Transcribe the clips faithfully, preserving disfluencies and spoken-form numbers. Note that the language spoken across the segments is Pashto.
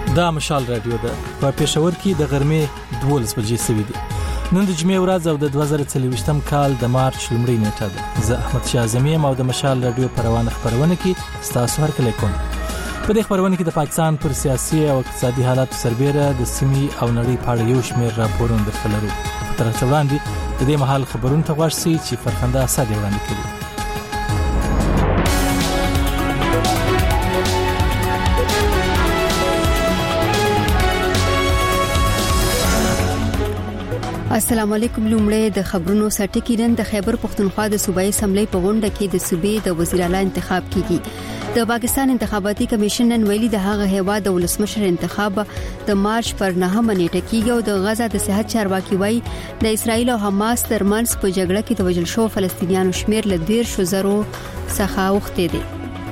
دا مشال رادیو ده په پېښور کې د غرمې دولس بجې سوي دي. نن د جمعې ورځ او د دوه زره څلوېښتم کال د مارچ لومړۍ نیټه ده. زه احمد شاه اعظمي یم او د مشال رادیو په روانه خپرونه کې ستاسو هرکلی کوم. په دې خپرونه کې د پاکستان پر سیاسي او اقتصادي حالاتو سربېره د سیمې او نړۍ په اړه یو شمېر راپورونه درته لرو. تر هغه وړاندې د دې مهال خبرونه ته غوږ شئ چې فرخنده اسد یې وړاندې کوي. السلام علیکم. لومړی د خبرونو سرټکی نن د خیبر پختونخوا د صوبایي اسمبلی په غونډه کې د صوبې د وزیر اعلی انتخاب کیږي. د پاکستان انتخاباتي کمیشن نن ویلي د هغه هیواد د ولسمشر انتخاب د مارچ پر نهمه نیټه کیږي او د غزا د صحت چارواکي وایي د اسرایل او حماس ترمنځ په جګړه کې د وژل شوو فلسطینیانو شمیر له ډیر شو زرو څخه اوخته دي.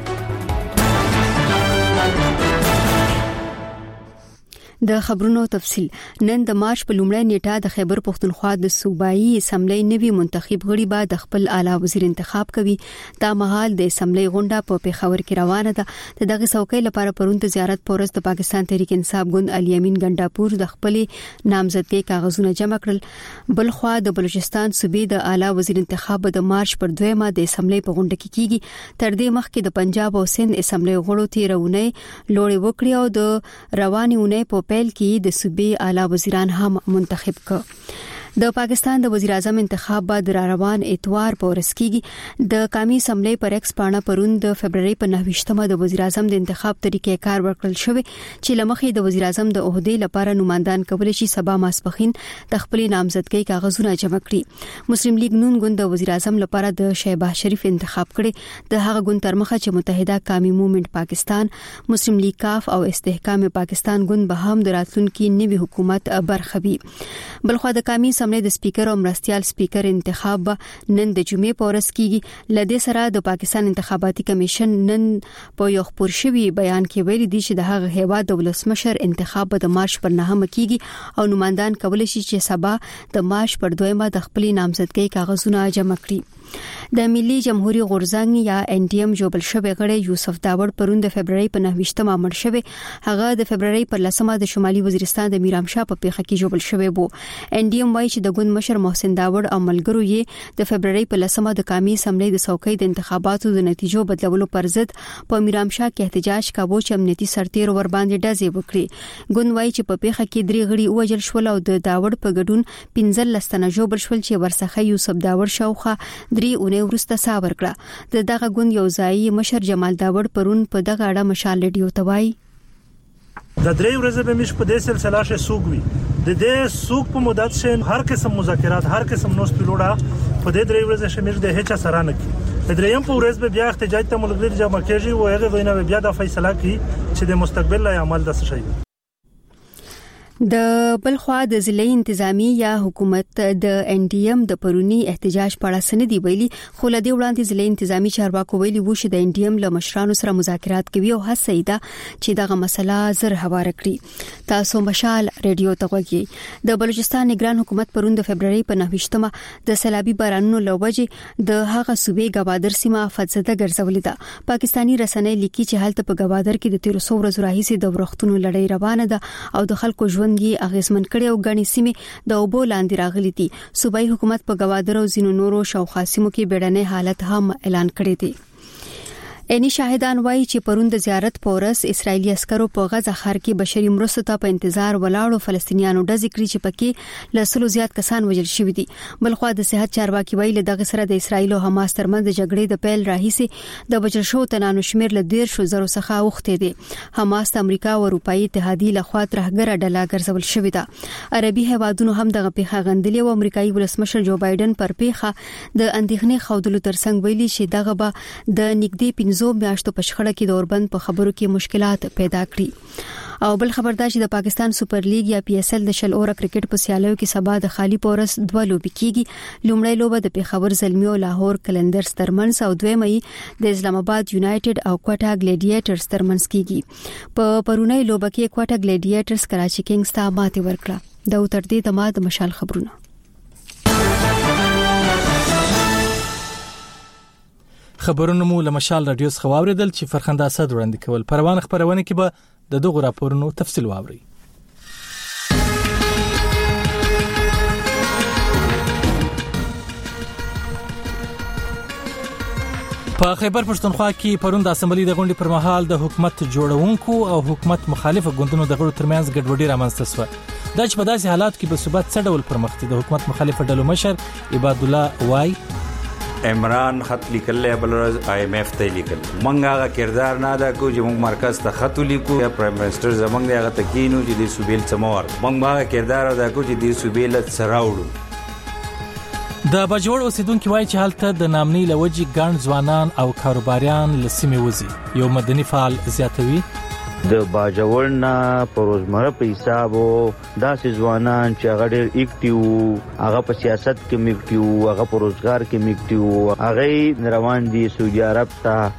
د خبرونو تفصيل. نن د مارچ په لومړۍ نیټه د خیبر پختونخوا د صوبایي اسمبلی نوي منتخب غړي به د خپل اعلی وزیر انتخاب کوي. دا مهال د اسمبلی غونډه په پیښور کې روانه ده. د دغه څوکۍ لپاره پرون د زیارت پورس د پاکستان تحریک انصاف ګوند علي امین ګنڈاپور د خپل نامزدګۍ کاغذونه جمع کړل. بلخوا د بلوچستان صوبې د اعلی وزیر انتخاب د مارچ پر دویمه د اسمبلی په غونډه کې کیږي. تر دې مخکې د پنجاب او سند اسمبلی غړو تیرونه لوړې وکړي او د رواني اونۍ په پیل کې د صوبې اعلی وزیران هم منتخب کړ. د پاکستان د وزیر اعظم انتخاب بعد را روان اتوار په ورځ کې د قومي اسمبلی پر ایکس پاڼه پرون د فبرवरी په نهویشتمه د وزیر اعظم د انتخاب طریقې کار ورکړل شوی چې لمخې د وزیر اعظم د عہدې لپاره نمائندان کولای شي سبا ماسپخین د خپل نامزدګۍ کاغذونه جمع کړي. مسلم لیگ نون ګوند د وزیر اعظم لپاره د شهباز شریف انتخاب کړي. د هغه ګوند تر مخه چې متحده قومي موومېنټ پاکستان، مسلم لیگ کاف او استحکام پاکستان ګوند به هم د راتلونکي نوي حکومت برخه وي. بلخو د قومي اسمبلی د سپیکر او مرستيال سپیکر انتخاب نن د جمعې په ورځ کېږي. لدې سره د پاکستان انتخاباتي کمیشن نن په یو خبر شوی بیان کې ویلي دی چې د هغه هیواد د ولسمشر انتخاب د مارچ پر نهمه کېږي او نمائندان کولای شي چې سبا د مارچ پر دویمه د خپل نامزدګۍ کاغذونه جمع کړي. د ملي جمهوریت غورځنګ یا ان ډي ام جوبل شوی غړی یوسف داوړ پرون د فبرवरी په نهویشتمه مړ شوی. هغه د فبرवरी پر لسمه د شمالي وزیرستان د میرام شاه په پیښه کې جوبل شوی وو. ان ډي ام وايي چې د ګوند مشر محسن داوړ او ملګرو یې د فبرवरी په لسمه د قومي اسمبلی د څوکۍ د انتخاباتو د نتیجو بدلولو پر ضد په میرام شاه کې احتجاج کاوه چې امنیتي سرتیر ور باندې ډزې وکړي. ګوند وايي چې په پیښه کې درې غړي وژل شول او د داوړ په ګډون پنځه لستنه جوبل شول چې ورڅخه یوسف داوړ شاوخه درې اونۍ وروسته سا ورکړه. د دغه ګوند یو ځای مشر جمال داوړ پرون په دغه اړه مشال رادیو ته وایي د درې ورځې به مش په دې سلسله شه سوګوي د دې سوق په مدت شه هر قسم مذاکرات هر قسم نوس پیلوړه په دې درې ورځې شه مش د هیڅ سره نه کی د درېم په ورځ به بیا احتجاج ته ملګری جمع کیږي او هغه وینا بیا د فیصله کی چې د مستقبل لا عمل د څه شي. د بلخوا د ضلعي انتظامی یا حکومت د ان ډي ام د پرونی احتجاج په اړه سندې ویلي، خو لدی وړاندې ضلعي انتظامی چارواکو ویلي وو چې د ان ډي ام له مشرانو سره مذاکرات کوي او هڅه ده چې دغه مسله زر هوار کړي. تاسو مشال رادیو ته غوږی. د بلوچستان نگران حکومت پرون د فبرवरी په نهویشتمه د سیلابي بارانونو لوجې د هغه صوبې گوادر سیمه افزده ګرځولې ده. پاکستانی رسنۍ لیکي چې حالت په گوادر کې د تیر څو ورځې راهیسې د ورښتونو لړۍ روانه ده او د خلکو ژوند یې اغیزمن کړي او غني سیمه د اوبو لاندې راغلي دي. صوبایي حکومت په گوادر او زینو نورو شاوخوا سیمو کې بیړنۍ حالت هم اعلان کړی دی. اني شاهدان وایي چې پرون د زیارت پورس اسرایلی عسکرو په غزه ښار کې بشري مرستو ته په انتظار ولاړو فلسطینیانو ډزې کړې چې پکې لسلو زیات کسان وژل شوي دي. بلخوا د صحت چارواکي وایي دغه سره د اسرایل او حماس ترمنځ جګړې د پیل راهیسې د وژل شوو تنانو شمیر له ډیر شو زرو څخه اوخته دي. حماس د امریکا او اروپאי اتحادیه لخوا ترهګره ډله ګرځول شوې ده. عربي هیوادونو هم دغه پیښه غندلې او امریکایي ولسمشر جو بایدن پر پیښه د اندېښنې خودلو ترڅنګ ویلي چې دغه به د نږدې زو میاشتو په شخړه کې د اوربند په خبرو کې مشکلات پیدا کړي. او بل خبردار چې د پاکستان سپر لیګ یا پی ایس ال د شل اوره کرکټ په سیالیو کې سبا د خالی پورس دوه لوبې کیږي. لومړی لوبه د پیښور زلمی او لاهور کلندرز ترمنځ او دویمه د اسلام آباد یونایټډ او کوټا ګلیډیټرز ترمنځ کیږي. په پرونی لوبه کې کوټا ګلیډیټرز کراچي کینګز ته ماتې ورکړه. د اوتر دې د ماد مشال خبرونه. خبرونه مو له مشال رادیو څخه واوریدل چې فرخنده اسد وړاندې کول. پروان خبرونه کې به د دغه راپورونو تفصیل واوري. په خیبر پښتونخوا کې پرون د اسمبلی د غونډې پر مهال د حکومت جوړونکو او حکومت مخالفه ګوندونو د غړو ترمنځ ګډوډي رامنځته شوه. دا چې په داسې حالات کې به ثبات څه ډول پرمخ دي، د حکومت مخالفه ډلو مشر عباد الله وای عمران خط لیکل بل ورځ آی ایم ایف ته لیکل، مونږ هغه کردار نه ادا کوو چې مونږ مرکز ته خط لیکو یا پرایم منسٹر زمونږ هغه تکینو چې د صوبې څمور مونږ هغه کردار ادا کوو چې د صوبې له سراوړو. د باجوړ اوسیدونکو وایي چې حالت د نامنۍ لوجي ګڼ ځوانان او کاروباریان لسمې وځي. یو مدني فعال زیاتوي د باجوړ نه پروزمره په حساب داسې ځوانان چې هغه ډېر اکټیو، هغه په سیاست کې میکټیو، هغه په روزګار کې میکټیو، هغه روان دي سعودي عرب ته.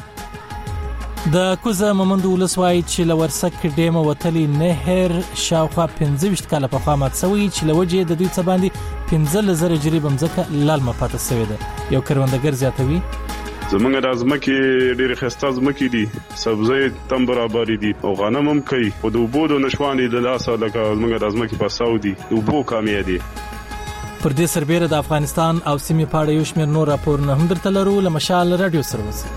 د کوزه ممند ولسوای چې لورسک ډیمه وتلی نهر شاوخوا پنځه ویشت کاله په خوا مات شوی چې لوجه د دوی څخه باندې پنځه زره جریب مزکه لال مپاته شوی ده. یو کروندګر زیاتوي زمونږ د ازمکه ډېر خسته ازمکه دي، سبزی تم برابر دي او غنم هم کوي، او د وبو د نشوان د لاسه لکه زمونږ د ازمکه په سعودي د وبو کامیه دي. پر دې سربېره د افغانستان او سیمې په اړه یو شمېر نور راپورونه هم درته لرو. له مشال رادیو سره اوسئ.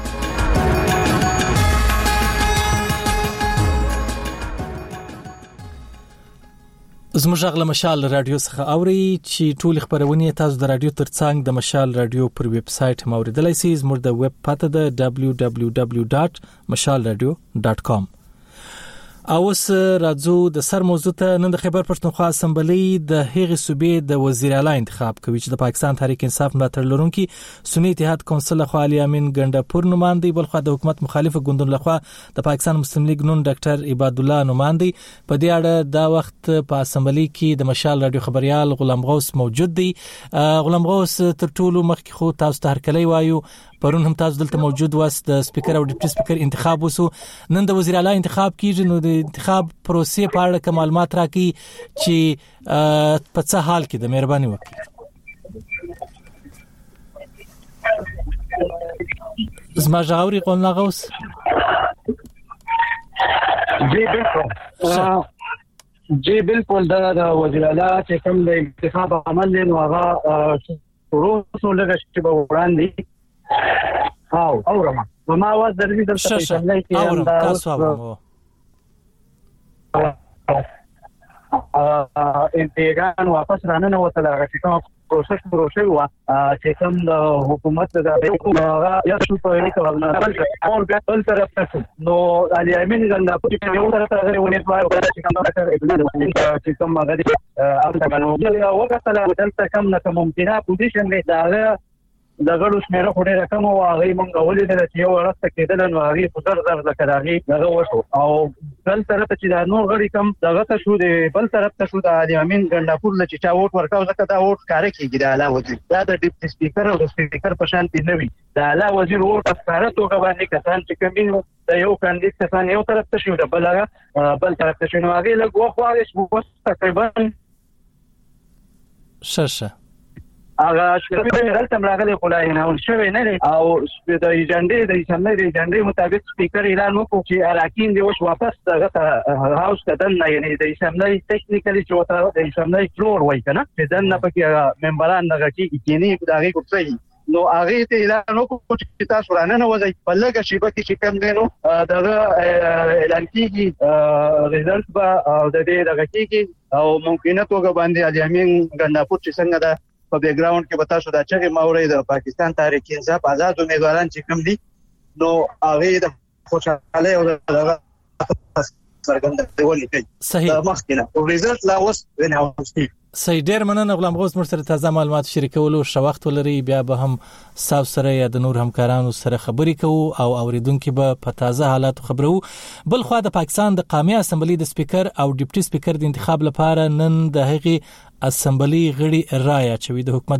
زموږ غږ له مشال رادیو څخه اوري چې ټول خبرونه تاسو د رادیو ترڅنګ د مشال رادیو پر ویب سټ موریدلای شئ. زموږ د ویب پته ده دبلیو دبلیو دبلیو ډاټ مشال رادیو ډاټ کام. اوس راځو د سر موضوع ته. نن د خیبر پښتونخوا اسمبلی د هغې صوبې د وزیر اعلی انتخاب کوي چې د پاکستان تحریک انصاف ملاتړ لرونکي سنی اتحاد کونسل لخوا علي امین ګنډاپور نمائندي، بلخوا د حکومت مخالفه ګوندونو لخوا د پاکستان مسلم لیگ نون ډاکټر عباد الله نمائندي. په دې اړه دا وخت په اسمبلی کې د مشال رادیو خبريال غلام غوث موجود دی. غلام غوث تر ټولو مخکې خو تاسو ته هرکلی وایو، پرون هم تاسو دلته موجود واست، د سپیکر او ډیپټي سپیکر انتخاب وسو، نن د وزیر اعلی انتخاب کیږي، نو د انتخاب پروسې په اړه کوم معلومات راکړي چې په څه حال کې د مهرباني وکړي. زما ژغوري قلنا غوث جی بالکل جی بالکل دا وزیر اعلی چې کوم د انتخاب عمل دی نو هغه شروع شو لږ چې به وړاندې او اورما وما واز درې د تاسو کې اورم تاسو اورم ا انتګان واپس رانه وته هغه چې کوم پروسس پروسه وا چې کوم د حکومت د هغه یا شو په اړه کومه اول بل طرف ته نو علي امین ګنډاپور په یو طرف ته ونی وایو چې کوم ډاکټر چې کوم هغه د امتحانو یو وخت لا دلته کوم نه ممکنه پوزیشن دی دا د غړو شمیره خوري رقم او هغه مونږ ولې د یو ورسته کېدل نو هغه په در در د کراغي دغه وشو او بل طرف ته چې دا نور غړي کم دغه ته شو دی، بل طرف ته شو د علي امین ګنډاپور لچ چا ووټ ورکاو ځکه دا ووټ کار کېږي د اعلی وزیر دا د ډیپټي سپیکر او د سپیکر په شان دی نوي د اعلی وزیر ووټ افکار توګه باندې کسان چې کومین د یو کاندید کسان یو طرف ته شو د بل بل طرف ته شو نو هغه له غوښ واغې تقریبا ششه هغه شپږ راته مراغله خلای نه او شوی نه او د ایجنډې د اسمبلی د ایجنډې مطابق سپیکر اعلان وکړ چې اراکین دی اوس واپس دغه هاوس ته دنه یعنی د اسمبلی ټیکنیکلی چې وته د اسمبلی فلور وای کنه چې دنه پکې ممبران دغه کې کینی دغه کوڅې نو هغه ته اعلان وکړ چې تاسو رانه نه وځي په لږه شی به کې کم دی نو دغه اعلان کیږي ریزلټ به د دې دغه کیږي او ممکنه توګه باندې علي امین ګنډاپور چې څنګه دا په بیک گراوند کې وتا شو دا چې ماوري د پاکستان تحریک انصاف آزاد امیدواران چې کوم دي نو هغه د خوشاله او د څرګندونه ولیکي صحیح مخکنه او ریزلټ لا اوس وناوستي صحیح. ډیر مننه غلام غوث مرسته تازه معلومات شریکولو شو وخت ولري، بیا به هم تاسو سره یا د نور همکارانو سره خبرې کوو او اوریدونکو به په تازه حالات خبرو. بل خو د پاکستان د قومي اسمبلی د سپیکر او ډیپټي سپیکر د انتخاب لپاره نن د هغې اسمبلی غړي رائے اچوي. د حکومت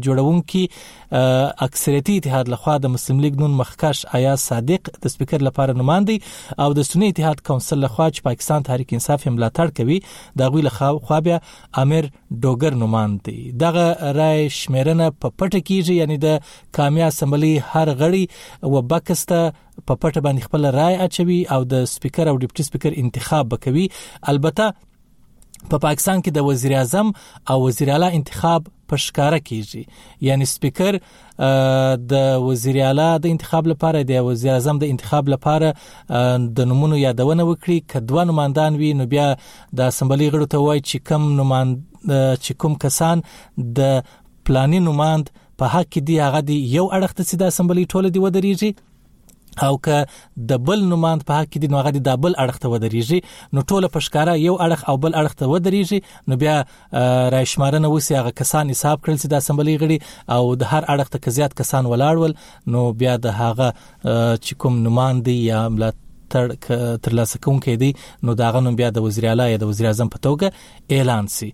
جوړونکي اکثریتي اتحاد لخوا د مسلم لیگ نون مخکش ایاز صادق د سپیکر لپاره نمائندي او د سنی اتحاد کونسل لخوا چې پاکستان تحریک انصاف ملاتړ کوي د غوی لخوا بیا امیر ډوګر نمائندي. دغه رائے شمیرنه په پټه کیږي، یعنی د کامیاب اسمبلی هر غړي و بکسته په پټه باندې خپل رائے اچوي او د سپیکر او ډیپټي سپیکر انتخاب وکوي. البته په پاکستان کې د وزیر اعظم او وزیر اعلی انتخاب په ښکارا کیږي، یعنی سپیکر د وزیر اعلی د انتخاب لپاره د وزیر اعظم د انتخاب لپاره د نمونو یادونه وکړي. کدوه نمائندان وي نو بیا د اسمبلی غړو ته وایي چې کوم نمائند چې کوم کسان د پلاني نمائند په حق کې دی هغه دی یو اړخ ته د اسمبلی ټوله دی ودرېږي، او که د بل نمائند په حق کې دی نو هغه د بل اړخ ته ودرېږي. نو ټوله په ښکارا یو اړخ او بل اړخ ته ودرېږي. نو بیا رائے شمارنه وسی هغه کسان حساب کړل چې د اسمبلی غړي او د هر اړخ ته کزيات کسان ولاړول، نو بیا د هغه چې کوم نمائندي یا ملاتړ ترلاسه کوونکی دی نو دا غنوم بیا د وزیر اعلی یا د وزیر اعظم په توګه اعلان سي.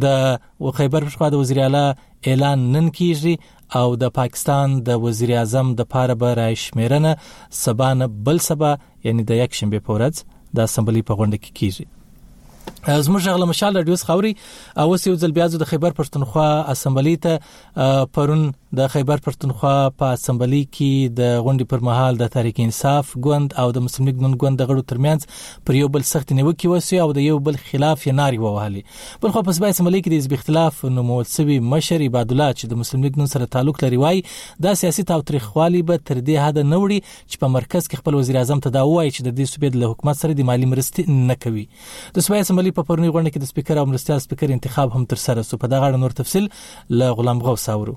د خیبر پښتونخوا د وزیر اعلی اعلان نن کیږي او د پاکستان د وزیر اعظم د پاره به رائے شمیرنه سبا بل سبا یعنی د یک شنبه په ورځ د اسمبلی په غونډه کې کیږي. زموږ غل مشال رادیو خوري او وسیو ځل بیا د خیبر پښتونخوا اسمبلی ته پرون د خیبر پښتونخوا په اسمبلی کې د غونډې پر مهال د تحریک انصاف ګوند او د مسلم لیگ نون ګوند د غړو ترمنځ پر یو بل سخت نیوکه وسی او د یو بل خلاف یې ناری ووهلي. بل خو په سبا اسمبلی کې د حزب اختلاف نو موثوي مشر عباد الله چې د مسلم لیگ نون سره تعلق لري وای دا سیاسي تاوتریخوالي به تر دې حد نه وړي چې په مرکز کې خپل وزیر اعظم ته دا وایي چې د دې صوبې د حکومت سره د مالی مرستې نه کوي. د سبا اسمبلی په پرونی غونډه کې د سپیکر او مرستیال سپیکر انتخاب هم تر سره سو. په دغه اړه نور تفصیل له غلام غوث اورو.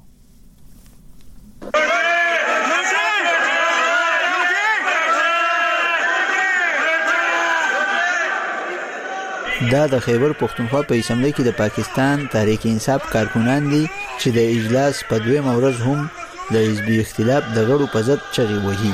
دا د خیبر پښتونخوا په اسمبلی کې د پاکستان تحریک انصاف کارکونان دي چې د اجلاس په دویمه ورځ هم د حزبي اختلاف د غړو په ضد چغې وهي.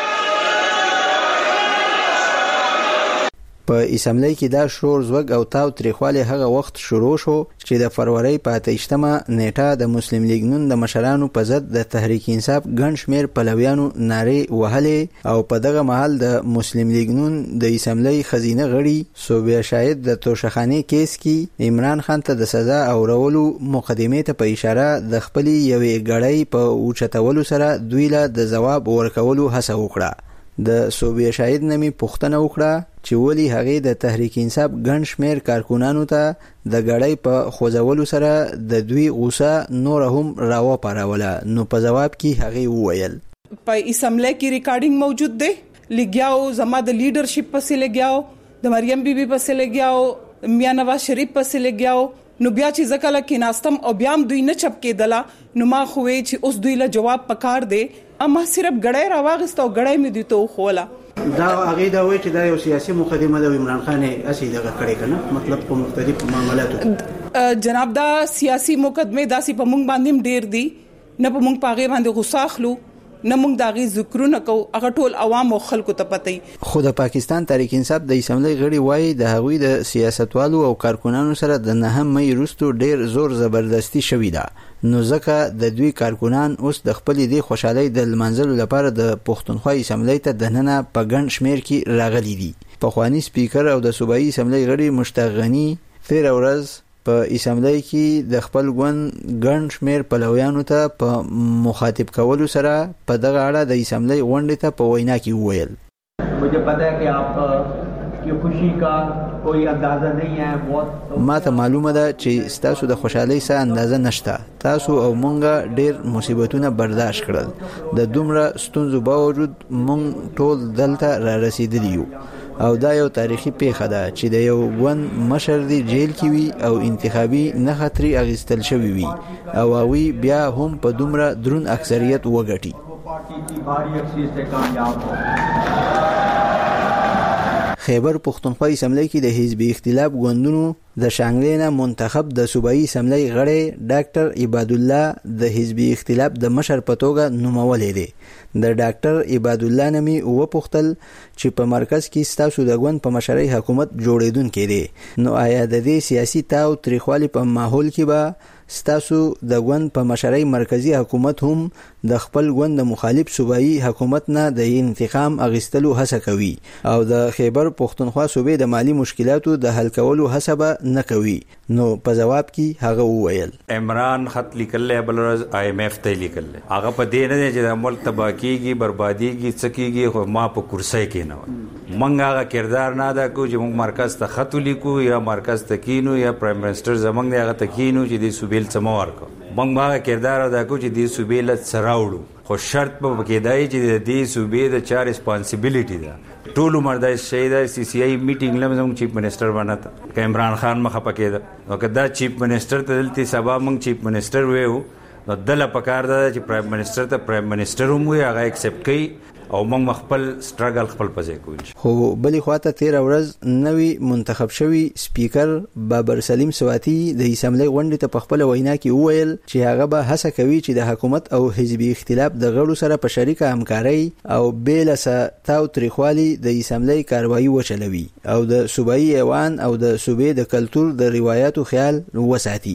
په اسمبلی کې دا شور زوګ او تاو تریخواله هغه وخت شروع شو چې د فروری په اتهشتمه نیټه د مسلم لیگ نون د مشرانو په ضد د تحریک انصاف ګڼ شمیر پلویانو نارې وهلې او په دغه محل د مسلم لیگ نون د اسمبلی خزینه غړي صوبیا شاهد د توشخانه کیس کې عمران خان ته د سزا او رولو مقدمه ته په اشاره د خپل یوې غړۍ په اوچتولو سره دوی له د جواب ورکولو هڅه وکړه. د صوبیا شاهد نمی پوښتنه وکړه چې ولی هغه د تحریک انصاف ګڼ شمیر کارکونانو ته د غړۍ په خوځولو سره د دوی غوسه نور هم راو پاروله. نو په جواب کې هغه وویل په اسمبلی کې ریکارډینګ موجود دی، لګیاو زما د لیډرشپ پسې لګیاو، د مریم بیبي پسې لګیاو، میاں نواز شریف پسې لګیاو. نو بیا چې زکه کې ناستم او بیا دوی نه چپ کېدله نو ما خوې چې اوس دوی له جواب پکار دی. اما صرف غړې راواغست او غړې مې دي ته خوله دا هغه دا وایي چې دا یو سیاسي مقدمه د عمران خان اسی دغه کړی کنه، مطلب په مختلف معاملاتو جناب دا سیاسي مقدمه داسې په مونږ باندې ډیر دي، نه په مونږ پاغه باندې غوسه اخلو نه مونږ داغي ذکرونه کو، هغه ټول عوام او خلکو ته پته. خو د پاکستان تحریک انصاف د اسمبلی غړي وایي د هغوی د سیاستوالو او کارکونانو سره د نهم مې وروسته ډیر زور زبردستی شوې ده. نو ځکه د دوی کارکونان اوس د خپل دی خوشحالي د منځلو لپاره د پښتونخوا اسمبلی ته د ننه په ګڼ شمیر کې راغلي دي. په خواني سپیکر او د صوبایي اسمبلی غړي مشتاق غنی تیر ورځ په اسمبلی کې د خپل ګوند ګڼ شمیر پلویانو ته په مخاطب کولو سره په دغه اړه د اسمبلی غونډې ته په وینا کې وویل مجھے پتہ ہے کہ آپ کی خوشی کا کوئی اندازہ نہیں ہے. بہت ما ته معلومه ده چې تاسو د خوشحالۍ څخه اندازه نشته. تاسو او مونږه ډیر مصیبتونه برداشت کړل. د دومره ستونزو باوجود مونږ ټول دلته را رسیدلی یو او دا یو تاریخي پیښه ده چې د یو ګوند مشر دی جیل کې وي او انتخابي نه خطري اغستل شوی وي او هغوی بیا هم په دومره درون اکثریت وګټي. خیبر پختونخوا اسمبلی کې د حزبي اختلاف ګوندونو د شانګلې نه منتخب د صوبایي اسمبلی غړی ډاکټر عباد الله د حزبي اختلاف د مشر په توګه نومولې دي د ډاکټر عباد الله نمی او پختل چې په مرکز کې ستاسو د ګوند په مشرۍ حکومت جوړیدونکې دي نو آیا د دې سیاسي تاو تریخوالي په ماحول کې به ستاسو د ګوند په مشرۍ مرکزی حکومت هم د خپل ګوند د مخالف صوبایي حکومت نه د انتقام اغستلو هڅه کوي او د خیبر پختونخوا صوبې د مالی مشکلاتو د حل کولو هڅه به نه کوي نو په جواب کې هغه وویل عمران خط لیکل بل ورځ آی ایم ایف ته لیکل هغه په دې نه چې د ملک تباہ کیږي بربادیږي څکیږي خو ما په کرسۍ کې نه منګه هغه کردار نه دا کو چې موږ مرکز ته خط لیکو یا مرکز ته کینو یا پرایم منسٹر زمنګ دی هغه ته کینو چې د صوبې سمور کو موږ ما کردار ادا کو چې د صوبې له سراوړو خو شرط په کېدای چې د دې صوبې د چا ریسپانسیبিলিټي ده ټول مردای شهدا سی سی آی میټینګ لمزم چیف منسٹر بناته ک عمران خان مخه پکې ده نو کدا چیف منسٹر ته دلته سبا موږ چیف منسٹر وېو نو دله پکار ده چې پرایم منسٹر ته پرایم منسٹر هم وي هغه ایکسپټ کوي او موږ خپل سټرګل خپل پځای کوو خو بلې خواته تیر ورځ نوی منتخب شوی سپیکر بابر سلیم سواتی د اسمبلی غونډې ته په خپل وینا کې وویل چې هغه به هڅه کوي چې د حکومت او حزبي اختلاف د غړو سره په شریکه همکاري او بیل ساتاو تریخوالي د اسمبلی کاروایی وچلوي او د صوبایي ایوان او د صوبې د کلتور د روایتو خیال وساتي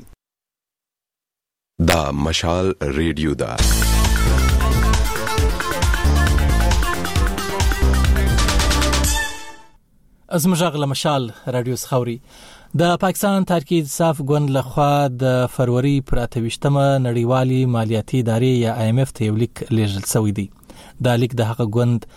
دا مشال ریډیو دا از مجاغله مشال رادیو سخوري د پاکستان تحریک انصاف ګوند لخوا د فروری پر اتویشتمه نړیوالي مالیاتي ادارې یا آی ایم ایف ته یو لیک لیږل شوی دی دا لیک د هغه ګوند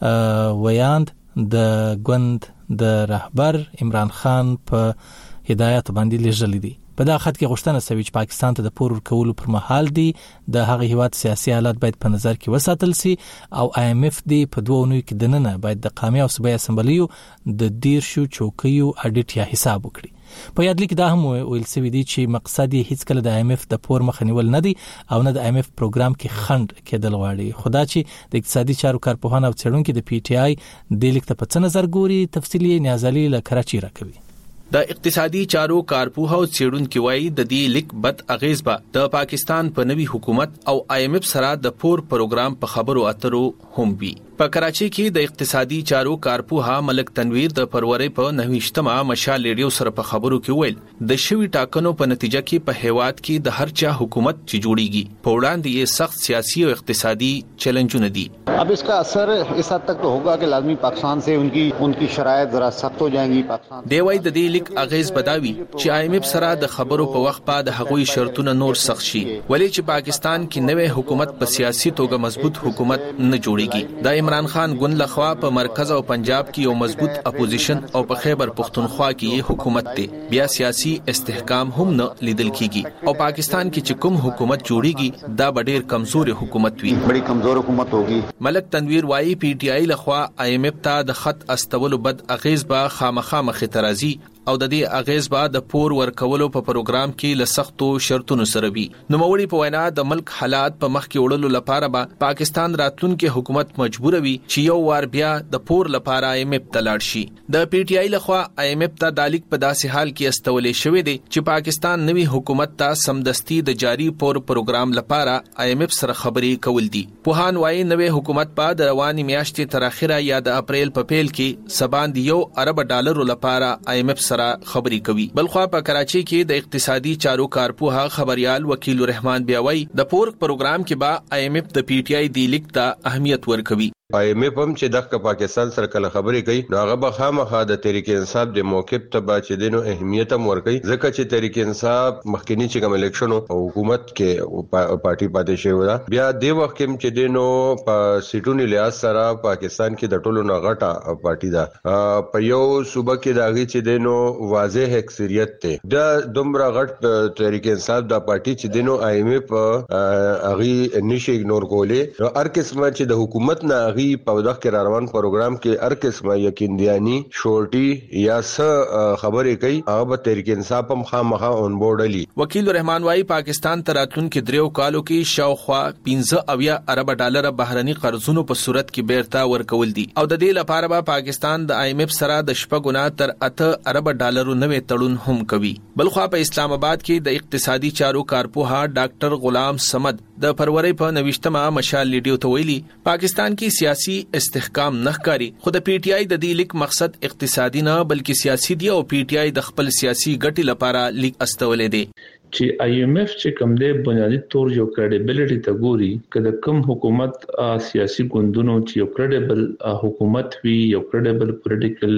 ویاند د ګوند د رهبر عمران خان په هدایت باندې لیږل دی په دا خط کې غوښتنه شوې چې پاکستان ته د پور ورکولو پر مهال دی د هغه هیواد سیاسي حالات باید په نظر کې وساتل شي او آی ایم ایف دی په دوه اونیو کې دننه باید د قومي او صوبایي اسمبلیو د دیرشو چوکیو اډیټ یا حساب وکړي په یاد لیک دا هم ویل شوی دی چې مقصد یې هیڅ کله د آی ایم ایف د پور مخه نیول نه دی او نه د آی ایم ایف پروګرام کې خند کېدل غواړي خدا چې د اقتصادي چارو کارپوهان او څېړونکو د پی ټی آی د لیک ته په څه نظر ګوري تفصیلی نیازالي له کراچي راکوي د اقتصادي چارو کارپوه او څېړونکو وايي د دې لیک بد اغیز به د پاکستان په نوي حکومت او آی ایم ایف سره د پور پروګرام په خبرو اترو هم وي په کراچي کې د اقتصادي چارو کارپوه ملک تنویر د فروری په نهویشتمه مشال ریډیو سره په خبرو کې ویل د شوی ټاکنو په نتیجه کې په هیواد کې د هر چا حکومت چې جوړیږي په وړاندې یې سخت سیاسي او اقتصادي چیلنجونه دي अब इसका असर इस हद तक तो होगा कि लाजमी पाकिस्तान से उनकी उनकी शराइत जरा सख्त हो जाएंगी पाकिस्तान دی وای د دې لیک اغیز بداوي چې آی ایم ایف سره د خبرو په وخت بعد هغوی شرطونه نور سخت شي ولې چې پاکستان کې نوې حکومت په سیاسي توګه مضبوط حکومت نه جوړیږي د عمران خان ګوند لخوا په مرکز او پنجاب کې یو مضبوط اپوزیشن او په خیبر پختونخوا کې حکومت دی بیا سیاسي استحکام هم نه لیدل کیږي او پاکستان کې چې کوم حکومت جوړیږي دا ډېر کمزور حکومت وي بڑی کمزور حکومت ہوگی ملک تنویر وايي پی ټی آی لخوا آی ایم ایف ته د خط استولو بد اغیز به خامخا مخ ترازی او د دې اغیز به د پور ورکولو په پروګرام کې لسختو شرطونو سره وي نو موري په وینا د ملک حالات په مخ کې وړلو لپاره به پاکستان راتلونکي حکومت مجبور وي چې یو وار بیا د پور لپاره آی ایم ایف ته لاړ شي د پی ټی آی لخوا آی ایم ایف ته د لیک په داسې حال کې استولې شوې دي چې پاکستان نوي حکومت ته سمدستي د جاری پور پروګرام لپاره آی ایم ایف سره خبرې کول دي پوهان وايي نوي حکومت په د رواني میاشتې تر اخره یا د اپریل په پیل کې سباند یو ارب ډالر لپاره آی ایم ایف سره خبري کوي بلخوا په کراچي کې د اقتصادي چارو کارپوه خبريال وکیل الرحمن بیاوي د پور پروګرام کې با آی ایم ایف د پی ټی آی دی لیک ته اهمیت ورکوي آی ایم ایف هم چې دغه پاکستان سره کله خبرې کوي نو هغه به خامخا د تحریک انصاف د موقف ته با چې دینو اهمیت هم ورکوي ځکه چې تحریک انصاف مخکنی چې کوم الیکشن او حکومت کې پارټي پاتې شوی دا بیا د وخت کې چې دینو په سیټونی لیاس سره پاکستان کې د ټولو نه غټه پارټي ده په یو صوبه کې داغي چې دینو واضح اکثریت ته د دومره غټ تحریک انصاف د پارټي چې دینو آی ایم ایف اغي نشي اګنور کولې نو هر قسمه چې د حکومت نه اغي په دغه را روان پروګرام کې هر قسمه یقیندیانی شورټي یا س خبرې کوي هغه به تحریک انصاف هم خامخا اون بورډ علی. وکیل رحمان وايي پاکستان تراتلون کې دریو کالو کې شاوخوا پنځه اویا ارب ډالر بهرني قرضونو په صورت کې بیرته ورکول دي او د دې لپاره به پاکستان د آی ایم ایف سره د شپږ نه تر اته ارب ډالرو نوې تړون هم کوي. بلخوا په اسلام آباد کې د اقتصادي چارو کارپوها ډاکټر غلام صمد د فروری په نوښتمه مشال لیډیو ته ویلي پاکستان کې سیاسي استحکام نه ښکاري خو د پی ټی آی د دې لیک مقصد اقتصادي نه بلکې سیاسي دی او پی ټی آی د خپل سیاسي ګټې لپاره لیک استولې دي چې آی ایم ایف چې کوم دی بنیادی تور یو کریډیبিলিټی ته ګوري کله کوم حکومت سیاسي ګوندونو چې یو کریډیبل حکومت وي یو کریډیبل پولیټیکل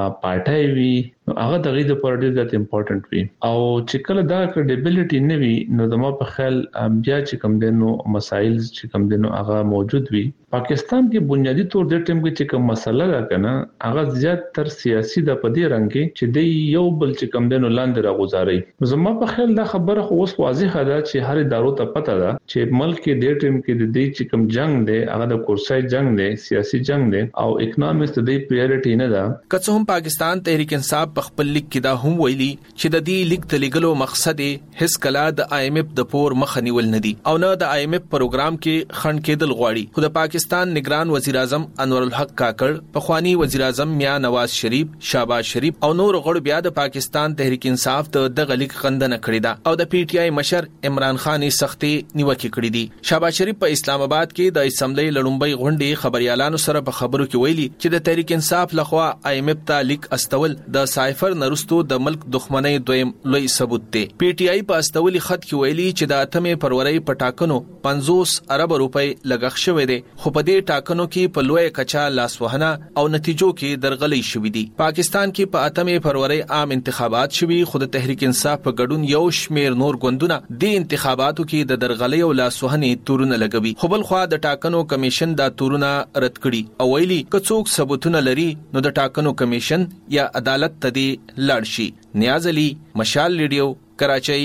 پارټي وي هغه دغه د پارټي د امپورټنت وي او چې کله دا کریډیبিলিټی نه وي نو د ما په خیال بیا چې کوم دی نو مسایل چې کوم دی نو هغه موجود وي. پاکستان کې بنیادی تور د ټیم کې چې کوم مسله ده کنه هغه زیات تر سیاسي د پدې رنګ کې چې دی یو بل چې کوم دی نو لاندې راغوزاري. زما په خیال دا خبره خو اوس واضحه ده چې هر ادارو ته پته ده چې ملک کې د ټیم کې د دې چې کوم جنگ دی هغه د کورسای جنگ دی سیاسي جنگ دی او اکونومیکس د دې پریورټی نه ده. که څه هم پاکستان تحریک انصاف په خپل لیک کې دا هم ویلي چې د دې لیک د لګلو مقصد هیڅ کله د آی ایم ایف د پور مخ نیول نه دي او نه د آی ایم ایف پروګرام کې خند کېدل غواړي. خو د پاکستان نگران وزیر اعظم انور الحق کاکړ پخوانی وزیر اعظم میاں نواز شریف شهباز شریف او نور غړو بیا د پاکستان تحریک انصاف د دغه لیک خندنه کړې ده او د پی ټی آی مشر عمران خان سختي نیوکه کړې دي. شهباز شریف په اسلام آباد کې د اسمبلی لړومبۍ غونډې خبريالانو سره په خبرو کې ویلي چې د تحریک انصاف لخوا آی ایم ایف ته لیک استول د سایفر نرستو د ملک دښمنۍ دویم لوی ثبوت دی. پی ټی آی په استولي خط کې ویلي چې د اتمې فروری په ټاکنو پنځوس ارب روپۍ لګښ شوې دي خو په دې ټاکنو کې په لوی کچا لاسوهنه او نتیجو کې درغلې شوې دي. پاکستان کې په اتمې فروری عام انتخابات شوي خو د تحریک انصاف په ګډون یو شمیر نور ګوندونه د انتخاباتو کې د درغلې او لاسوهنې تورونه لګوي خو بل خو د ټاکنو کمیشن دا تورونه رد کړي او ویلي که څوک ثبوتونه لري نو د ټاکنو کمیشن یا عدالت ته دی لاړ شي. نیاز علي مشال لیډیو کراچۍ.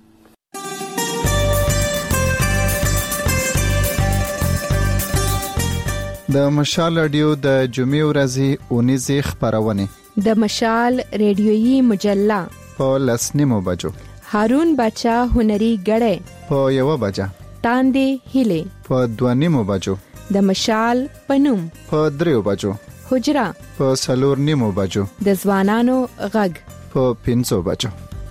د مشال رادیو د جمعې ورځې اونیزه خبرونه د مشال ریډیويي مجله په لسنیمو بجو هارون بچا هنري غړې په یو بجا تاندې هله په دوانیمو بجو د مشال پنوم په دریو بجو حجرا په سلور نیمو بجو د ځوانانو غږ په پنځو بجو.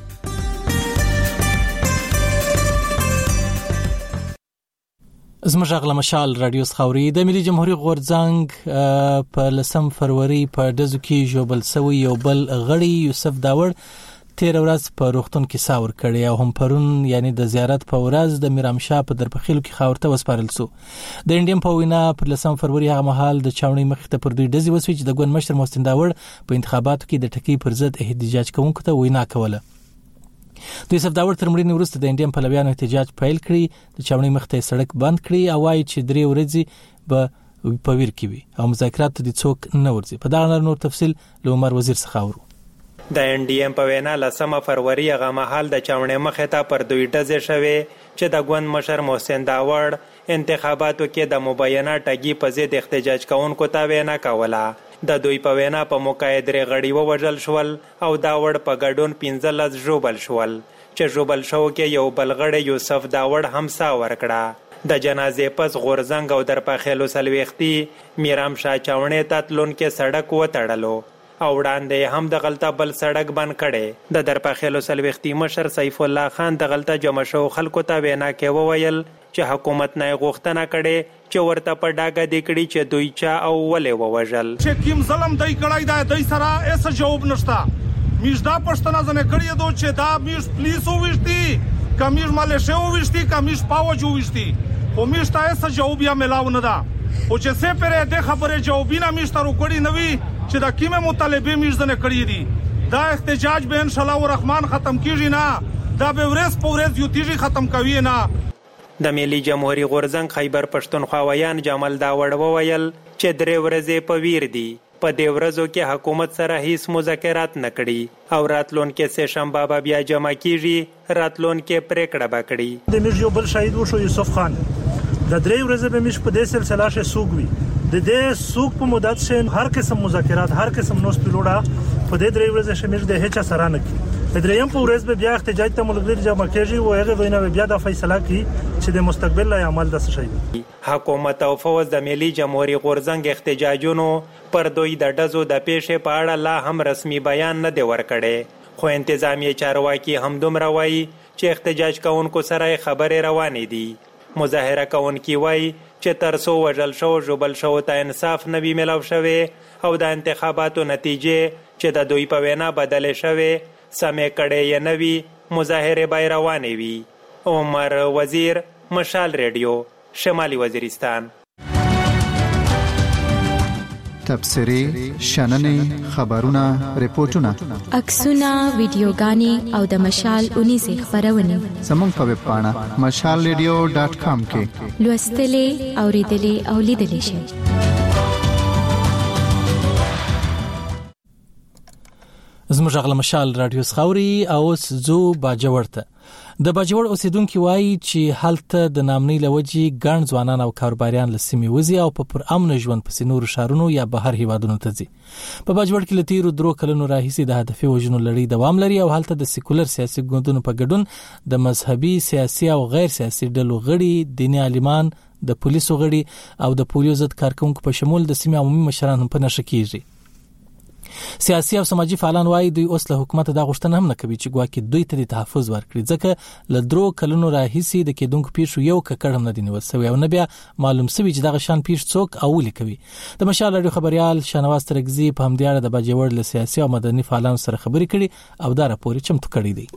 زموږ غلا مشال رادیو خاوري د ملي جمهوریت غورځنګ په لسم فروری په دزو کې جوبل سوی یو بل غړي یوسف داور تیر ورځ په روغتون کې ساور کړی او هم پرون یعنی د زیارت په ورځ د میرامشاه په درپخیلو کې خاورته وسپارل سو. د انډیم په وینا پر لسم فروری هغه مهال د چاونۍ مخ ته پر دوی دزي وسوي چې د ګوند مشر محسن داور په انتخاباتو کې د ټکی پر ضد احتجاج کوونکو ته وینا کوله. د یوسف داور تر مړینې وروسته د انډیم په لویانو احتجاج پیل کړی د چاونۍ مخ ته سړک بند کړی او وايي چې درې ورځې به په ویر کې وي او مذاکرات ته د څوک نه ورځي. په دا نور تفصيل له عمر وزیر څخه اورو. د ان ډي ام په وینا لسمه فروری هغه مهال د چاونې مخه ته پر دوی ډزې شوې چې د ګوند مشر محسن داور انتخاباتو کې د مبینه ټګي په ضد احتجاج کوونکو ته وینا کوله. د دوی په وینا په مقایدري غړي ووجل شول او داور په ګډون پنځلس ژوبل شول چې ژوبل شو کې یو بلغړی یوسف داور همسا ورکړه. د جنازې پس غورځنګ او درپخیلو سلويختي میرام شاه چاونې ته تلون کې سړک وتړلو او وړاندې هم د غلطه بل سړک بند کړي. د درپخیلو سلويختي مشر سیف الله خان د غلطه جمع شو خلکو ته وینا کې وویل چې حکومت نه غوښتنه کړي چې ورته په ډاګه دی کړي چې دوی چا او ولې ووجل چې کیم ظلم دای کړای دا دای سره ایس جواب نشتا. میش دا پښتنه ځنه کړی دو چې دا میش پولیسو وشتي کمیش مالشه وشتي کمیش پاوجو وشتي خو میش تا ایس جواب یا ملاو نه دا او چې سه پرې د خبره جوابینا میش تر وکړي نوي چې دا کیمه مطالبه میش ځنه کړی دي. دا احتجاج به ان شاء الله الرحمن ختم کیږي نه دا به ورس په ورس یو تیږي ختم کوي نه. د ملي جمهوریت غورځنګ خیبر پښتونخوا ویان جمال داوړ وویل چې درې ورځې په ویر دي. په دې ورځو کې حکومت سره هیڅ مذاکرات نه کړي او راتلون کې سه شنبه بیا جمع کیږي راتلون کې پریکړه وکړي. د میرجو بل شهید وشو یوسف خان د درې ورځې به مش په دې سلسله شه سوګوي د دې سوق په مدت شین هر قسم مذاکرات هر قسم نوس پیلوړه په دې درې ورځې شمیر د هیڅ سره نه کی د دریم په ورځ به بیا احتجاج ته ملګری جمع کیږي او هغه وینا بیا د فیصله کی چې د مستقبل لای عمل د شي. حکومت او فوز د ملي جمهوریت غورځنګ احتجاجونو پر دوی د ډزو د پیښې په اړه لا هم رسمي بیان نه دی ورکړی، خو انتظامی چارواکي هم دومره وایي چې احتجاج کوونکو سره خبرې روانې دي. مظاهره کوونکي وایي چې ترڅو وژل شو ژوبل شو ته انصاف نه وي ملو شوی او د انتخاباتو نتیجې چې د دوی په وینا بدلې شوی سمې کړې یې نه وي مظاهرې به روانې وي. عمر وزیر، مشال ریډیو، شمالي وزیرستان. تبصري، شننې، خبرونه، ریپورتونه، عکسونه، ویډیوګانې او د مشال اونیزه خبرونه زموږ په ویب پاڼه مشال ریډیو ډاټ کام کې لوستلې، اوریدلې او لیدلې شئ. زموږ غل مشال رادیو خاوري او زو باجوړته د باجوړ اوسیدونکو وایي چې حالت د نامنۍ لوجي ګڼ ځوانان او کاروباریان لسمي وزي او په پر امن ژوند پسې نور شهرونو یا بهر هیوادونو ته ځي. په باجوړ کې لتیرو درو کلونو راهیسي د هدفي وژنو لړۍ دوام لري او حالت د سیکولر سیاسي ګوندونو په ګډون د مذهبي، سیاسي او غیر سیاسي ډلو غړي، دیني عالمان، د پولیسو غړي او د پولیو ضد کارکونکو په شمول د سیمې عمومي مشران هم په نشه کېږي. سیاسي او سماجی فعالان وایي دوی اوس له حکومت د غوښتنه هم نه کوي چې ګواکې دوی ته د تحفظ ورکړي، ځکه له درو کلونو راهیسي د کېدونکو پیښو یو ککړ هم نه دی نیول شوی او نه بیا معلوم شوی چې دغه شان پیښ څوک او ولې کوي. د مشال رادیو خبريال شنواز ترګزي په همدې اړه د باجوړ له سیاسي او مدني فعالانو سره خبرې کړي او دا راپور چمتو کړی دی.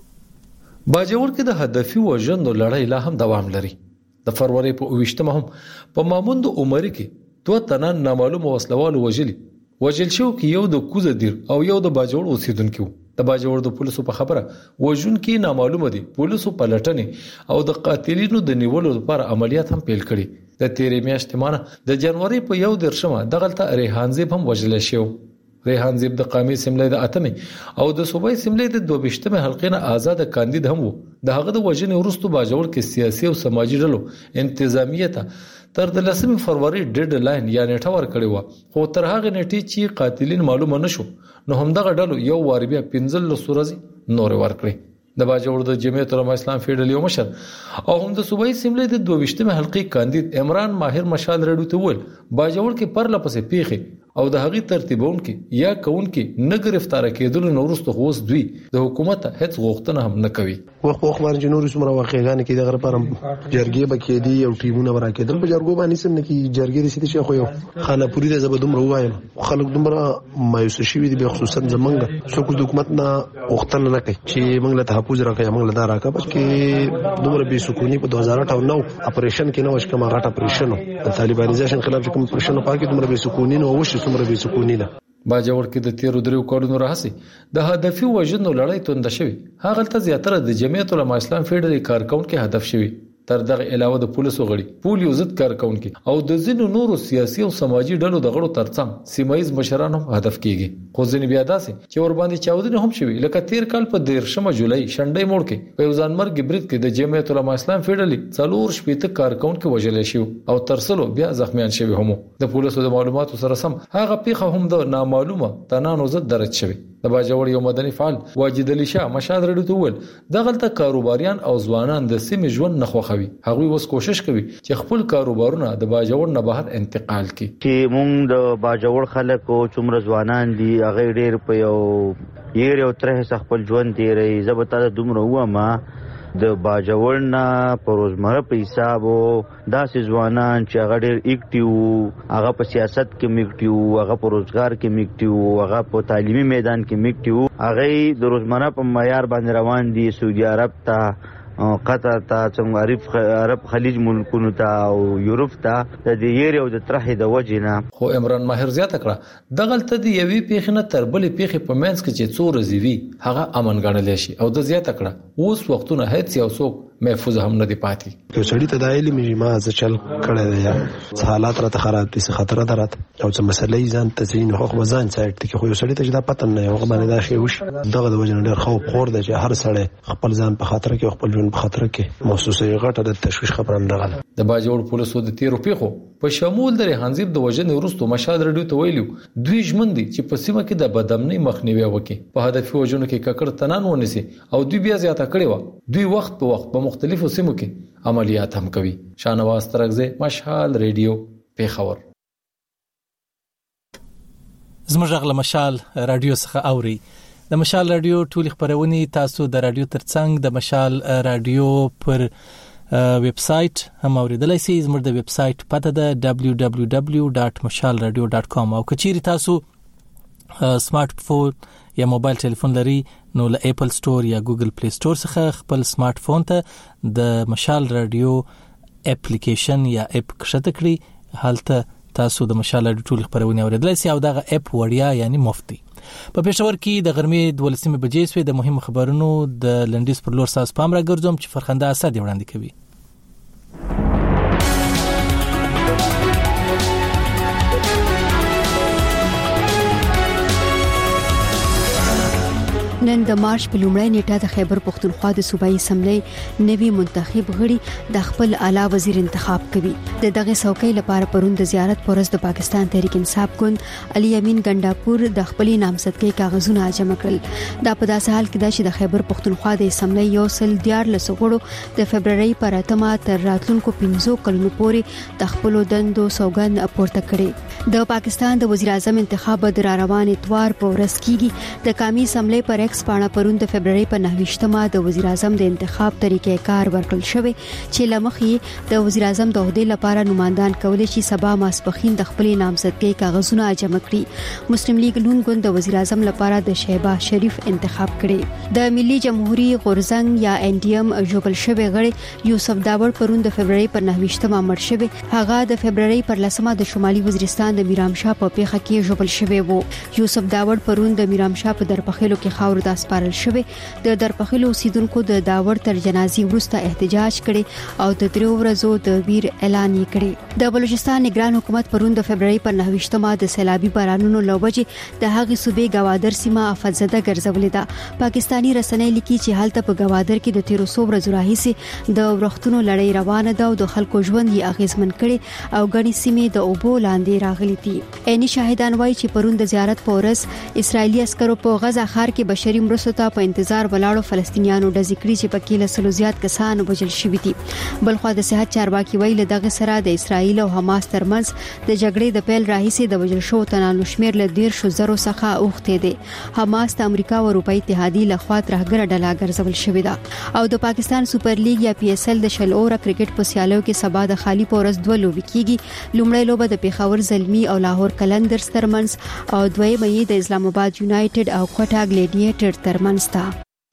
باجوړ کې د هدفي وژنو لړۍ لا هم دوام لري. د فروری په اوویشتمه هم په ماموند عمر کې دوه تنه نامعلوم وسلوال وژلي وجل شو کې یو د کوزه دیر او یو د باجوړ اوسیدونکو. د باجوړ د پولیسو په خبره وژون کې نامعلومه دي پولیسو پلټنې او د قاتلینو د نیولو لپاره عملیات هم پیل کړي. د تیرې میاشتې مانه د جنوري په یو درشمه دغلطه ریحان زیب هم وژل شو. ریحان زیب د قامي سملې د اتمې او د صوبای سملې د دوبشتمه حلقې نه آزاد کاندید هم وو. د هغه د وژنې وروسته باجوړ کې سیاسي او سماجی ډلو انتظامیه تر د لسمې فروری ډیډ لاین یا نیټه ور کړی و، خو تر هغه نیټې چې قاتلین معلومه نشو نو همدغه ډلو یو وار بیا پنځل سورزي نور ور کړی. د باجوړ د جمعیت العلماء اسلام فیډرل یو مشر او هم د صوبایي سیملې د دوه حلقې کاندید عمران ماهر مشال رډو ته ول باجوړ کې پر لپسې پیخي او د هغې ترتیبون کې یا کون کې نه گرفتار کېدل نو ورسته هوس دوی د حکومت هیڅ غوښتنه هم نه کوي. وخت وخت باندې نور سمره واقعګان کې دغه لپاره جرګې بکې دي او ټیمونه ورکېدل په جرګو باندې سم نه کې جرګې د سیده شي خو یو خاله پوری د زبدوم روایم خلک دومره مایوس شي دي به خصوصا زمونږ څوک د حکومت نه غوښتنه نه کوي چې موږ له تحفظ راکړي موږ له دا راکړه بس کې دومره بې سکونی په دوه هزار اته نو اپریشن کې نو شکه ما غټ اپریشن د طالبانیزیشن خلاف کوم اپریشن پاکي دومره بې سکونی نو وشي دومره بې سکونی ده. باجوړ کې د تیرو درو کارونو راهسي د هدفي وژنو لړۍ توند شوی. هغه تل زیاتره د جمعیت العلماء اسلام فیډرل کارکونکو هدف شوی. تر دغه علاوه د پولیسو غړي پولیو ضد کارکونکو او د ځینو نورو سیاسي او سماجی ډلو د غړو ترڅنګ سیمایي مشران هم هدف کیږي. خو ځینې بیا داسې چې ور باندې چاودنه هم شوی لکه تیر کال په دیرشمه جولای شنډې موړ کې په یو ځانمرګ برید کې د جمعیت العلماء اسلام فیډرل څلور شپېته کارکونکو وژل شو او ترسلو بیا زخمیان شوی هم. د پولیسو د معلوماتو سره سم هغه پیښه هم د نامعلومه تنانو ضد درج شوی. د باجوړ یو مدني فعال واجد علي شاه مشاد رډو ته ول دغلطه کاروباریان او ځوانان د سیمې ژوند نه خوښوي. هغوی اوس کوشش کوي چې خپل کاروبارونه د باجوړ نه بهر انتقال کړي. چې مونږ د باجوړ خلکو څومره ځوانان دي هغه ډېر په یو یې یو ترې خپل ژوند دی ری زبته دومره ومه د باجوړ نه په روزمره په حساب داسې ځوانان چې هغه ډېر اکټیو هغه په سیاست کې میکټیو هغه په روزګار کې میکټیو هغه په تعلیمي میدان کې میکټیو هغه د روزمره په معیار باندې روان دي سعودي عرب ته قطر ته څنګه عرب خلیج ملکونو ته او یورپ ته د دې یو د طرحې د وجنه. خو عمران ماهر زیاته کړه دغلطه دی یوې پیښه نه تر بلې پیښه په منځ کې چې څو ورځې وي هغه امن ګڼل شي او د زیاته کړه اوس وختونه هیڅ یو څوک محفوظ هم نه دی پاتې. یو سړی ته د علم ما ز چل کړه دی یا حالات را ته خراب دي، خطر درات او څه مسلې ځان ته ځین خو ځان سایت کې خو یو سړی ته دا پته نه یو باندې دا شی وش دغه د وجه ډېر خو خور دی چې هر سړی خپل ځان په خطر کې خپل ژوند په خطر کې محسوسه غټه د تشویش خبره نه غل. د باجوړ پولیسو د تیرو پیخو په شمول د حنزیب د وجنې وروسته مشال رادیو ته ویلو دوی ژمن دي چې په سیمه کې د بدامنۍ مخنیوي وکړي، په هدفي وجنو کې ککړ تنان ونیسي او دوی بیا زیاته کړي و. دوی وخت په وخت په مختلفو سیمو کې عملیات هم کوي. شانواز ترغزه، مشال رادیو، پیښور. زموږ غل مشال رادیو څخه اوري. د مشال رادیو ټول خبرونه تاسو د رادیو ترڅنګ د مشال رادیو پر ویب سټ هم اوریدلای شئ. زموږ د ویب سټ پته ده دبلیو دبلیو دبلیو ډاټ مشال رادیو ډاټ کام او کچيري تاسو سمارټ فون یا موبایل ټلیفون لري نو له اپل سٹور یا ګوګل پلی سٹور څخه خپل سمارټ فون ته د مشال رادیو اپلیکیشن یا اپ کښته کړئ. هلته تاسو د مشال رادیو ټول خبرونه اوریدلای شئ او دغه اپ وړیا یعنی مفتی. په پېښور کې د غرمې دولسمه بجې سوې د مهم خبرونو د لنډیز پر لور ساس پام را ګرځوم چې فرخنده اسد وړاندې کوي. نن د مارچ په لومړۍ نیټه د خیبر پختونخوا د صوبایي اسمبلی نوي منتخب غړي د خپل اعلی وزیر انتخاب کوي. د دغه څوکۍ لپاره پرون د زیارت پرز د پاکستان تحریک انصاف ګوند علي امین ګنڈاپور د خپل نامزدګۍ کاغذونه جمع کړل. دا په داسې حال کې ده چې د خیبر پختونخوا د اسمبلی یو سل دیارلس غړو د فبرवरी پر اتمه تر راتلونکو پنځو کلونو پورې د خپل دندو سوګند پورته کړي. د پاکستان د وزیر اعظم انتخاب د روان اتوار په ورځ کېږي. د قومي اسمبلی پر ایکس پاڼه پرون د فبرवरी په نهویشتمه د وزیر اعظم د انتخاب طریقې کار ورکړل شوی چې لمخې د وزیر اعظم د عہدې لپاره نمائندان کولای شي سبا ماسپخین د خپل نامزدګۍ کاغذونه جمع کړي. مسلم لیگ نون ګوند د وزیر اعظم لپاره د شهباز شریف انتخاب کړي. د ملي جمهوریت غورزنګ یا ان ډي ام جوړل شوی غړي یوسف داوړ پرون د فبرवरी په نهویشتمه مړ شوی. هغه د فبرवरी پر لسمه د شمالي وزیرستان د میرامشاه په پیښه کې جوړل شوی وو. یوسف داوړ پرون د میرامشاه په درپخېلو کې خاور د اسپارل شوی. د درپخېلو اوسیدونکو د داوړ تر جنازي وروسته احتجاج کړي او د درو ورځو د ویر اعلان یې کړی. د بلوچستان نگران حکومت پرون د فبرवरी پر نهویشتمه د سیلابي بارانونو لوبجې د هغې صوبې گوادر سیمه افزده ګرځولې ده. پاکستانی رسنۍ لیکي چې حالت په گوادر کې د تیرو سو ورځو راهیسې د ورښتونو لړۍ روانه ده او د خلکو ژوند یې اغیزمن کړي او غني سیمې د اوبو لاندې راغلي دي. عیني شاهدان وایي چې پرون د زیارت په ورځ اسرایلی عسکرو په غزا ښار کې بشري مرستو ته په انتظار ولاړو فلسطینیانو ډزې کړې چې پکې له سلو زیات کسان وژل شوي دي. بلخوا د صحت چارواکي وایي له دغه سره د اسرایل او حماس ترمنځ د جګړې د پیل راهیسې د وژل شوو تنانو شمېر له ډېر شو زرو څخه اوښتی دی. حماس د امریکا او اروپایي اتحادیې لخوا ترهګره ډله ګرځول شوې ده او د پاکستان سوپر لیګ یا پی ایس ایل د شل اوره کرکټ په سیالیو کې سبا د خالی پورس دوه لوبې کیږي. لومړی لوبه د پیښور زلمی او لاهور کلندرز ترمنځ او دویمه یې د اسلام آباد یونایټډ او کوټا ګلیډیټر ترمنځ ده.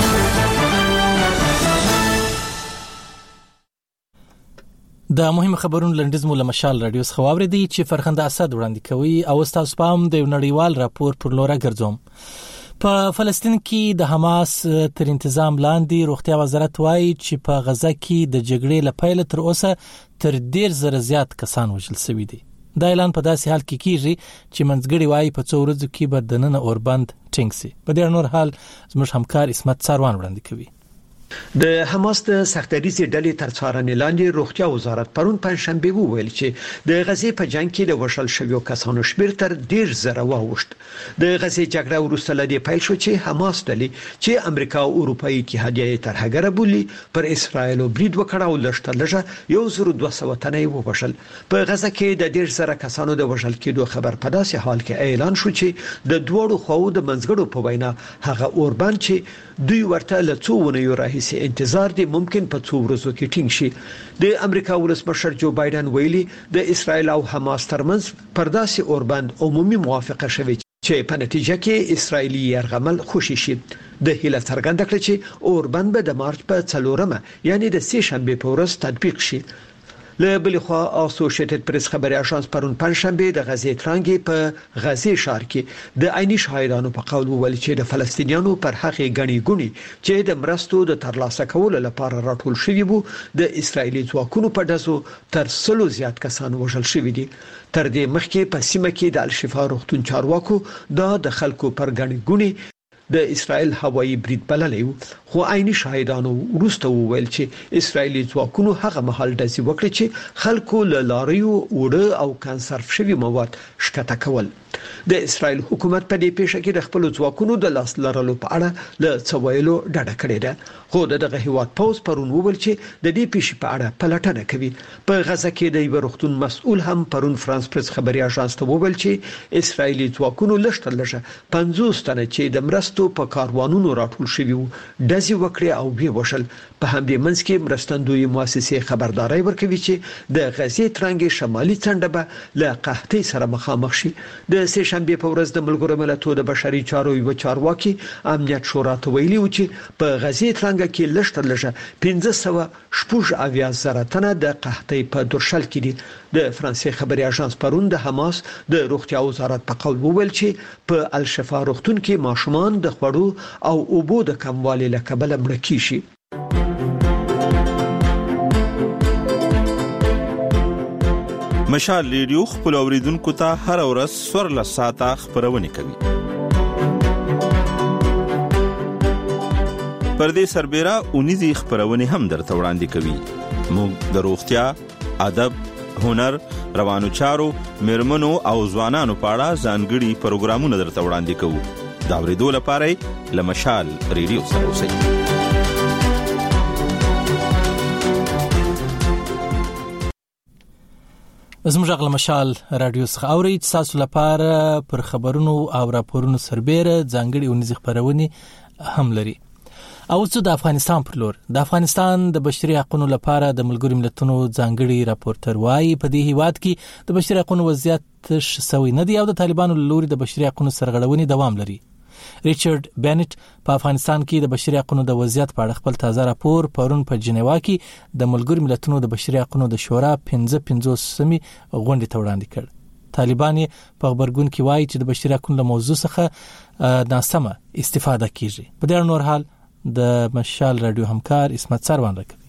د مهم خبرونو لنډیز مو له مشال رادیو څخه واوریدي چې فرخنده اسد وړاندې کوي او تاسو پام د نړیوال راپور پر لور ګرځوم. په فلسطین کې د حماس تر تنظیم لاندې روغتیا وزارت وایي چې په غزا کې د جګړې لپاره تر اوسه تر ډیر زره زیات کسان وژل شوي دي. دا اعلان په داسې حال کې کیږي چې منځګړي وایي په څو ورځو کې به د نن اوربند ټینګ سي. په دې نور حال زموږ همکار اسمت ساروان وړاندې کوي. د حماس د سختریزي ډلې تر څارنې لاندې روغتیا وزارت پرون پنځشنبه وویل چې د غزې په جنگ کې د وشل شویو کسانو شمېر تر ډیر زره واوښت. د غزې جګړه وروسته لدی پیل شو چې حماس ډلې چې امریکا او اروپایي اتحادیه تر هغه بولی پر اسرایل برید وکړ او لشته لږه یو زر دوه سوه تنې وبشل. په غزه کې د ډیر زره کسانو د وشل کېدو خبر په داسې حال کې اعلان شو چې د دوړو خو د منځګړو په وینا هغه اوربند چې دوی ورته له څو ونیو راهي سي انتظار دي ممکن په څو ورځو کې ټینګ شي. د امریکا ولسمشر جو بایدن ویلي د اسرایل او حماس ترمنځ پرداسي اوربند عمومي موافقه شوه چې په نتیجه کې اسرایلی يرغمل خوشي شي. د هیله څرګنده کړه چې اوربند به د مارچ په څلورمه یعنی د سه شنبه په ورځ تطبیق شي. له بل خو اسوسییټډ پریس خبري اژانس پرون پنځشنبه د غزې ترانګي په غزې ښار کې د عیني شاهدانو په قول وویل چې د فلسطینیانو پر حق غني ګونی چې د مرستو د ترلاسه کولو لپاره راټول شوی وو د اسرایلی ځواکونو په دزو تر سلو زیات کسان وژل شوی دي. تر دې مخکې په سیمه کې د الشفا روغتون چارواکو دا د خلکو پر غني ګونی د اسرائیل هوایي برید بللې خو عیني شاهدانو وروسته وویل چې اسرایلی ځواکونو هغه مهال داسې وکړي چې خلکو له لاریو وړه او کانسرف شوی مواد شکته کول. د اسرائیل حکومت په دې پیښه کې د خپل ځواکونو د لاس لرلو په اړه له څویلو ډډه کړې ده خو دغه هیواد پوز پرون وویل چې د دې پیښې په اړه پلټنه کوي. په غزه کې د یو روغتون مسؤل هم پرون فرانس پریس خبري اژانس ته وویل چې اسرائیلی ځواکونو لشتل لږه پنځوس تنه چې د مرستو په کاروانونو راټول شوي وو دزي وکړي او به وشل. په همدې منځ کې مرستندوی مؤسسې خبرداري ورکوي چې د غزې ترانګي شمالي څنډه به له قحطۍ سره مخامخ شي. د سه شنبه په ورځ د ملګرو ملتونو د بشري چارو یو چارواکي امنیت شورا ته ویلي و چې په غزې ترانګ کې لشتل لږه پنځه سوه شپږ اویا زره تنه د قحطۍ په درشل کې دي. د فرانسې خبري اژانس پرون د حماس د روغتیا وزارت په قول وویل چې په الشفا روغتون کې ماشومان د خوړو او اوبو د کموالي له کبله مړه کیږي. مشال ریډیو خپل اوریدونکو ته هر ورځ سورل ساعته خبرونه کوي. پردې سربېره اونیزي خبرونه هم درته وړاندې کوي. موږ د روغتیا، ادب، هنر، روانو چارو، میرمنو او ځوانانو په اړه ځانګړي پروګرامونه درته وړاندې کوو. دا اوریدو لپاره له مشال ریډیو سره اوسئ. زموږ غل مشال رادیو څخه اوري تاسو لپاره پر خبرونو او راپورونو سربېره ځانګړي اونیزي خبرونه هم لري. او څه د افغانستان پر لور د افغانستان د بشري حقوقو لپاره د ملګرو ملتونو ځانګړي راپورټر وايي په دې هیواد کې د بشري حقوقو وضعیت شوی نه دی او د طالبانو لوري د بشري حقوقو سرغړونې دوام لري. ریچارډ بینټ په افغانستان کې د بشري حقوقو د وضعیت په اړه خپل تازه راپور پرون په جنیوا کې د ملګرو ملتونو د بشري حقوقو د شورا پنځه پنځوسمې غونډې ته وړاندې کړ. طالبان په خبرګون کې وایي چې د بشري حقوقو له موضوع څخه ناسمه استفاده کیږي. په دې نور حال د مشال رادیو همکار اسمت سروان راکوي.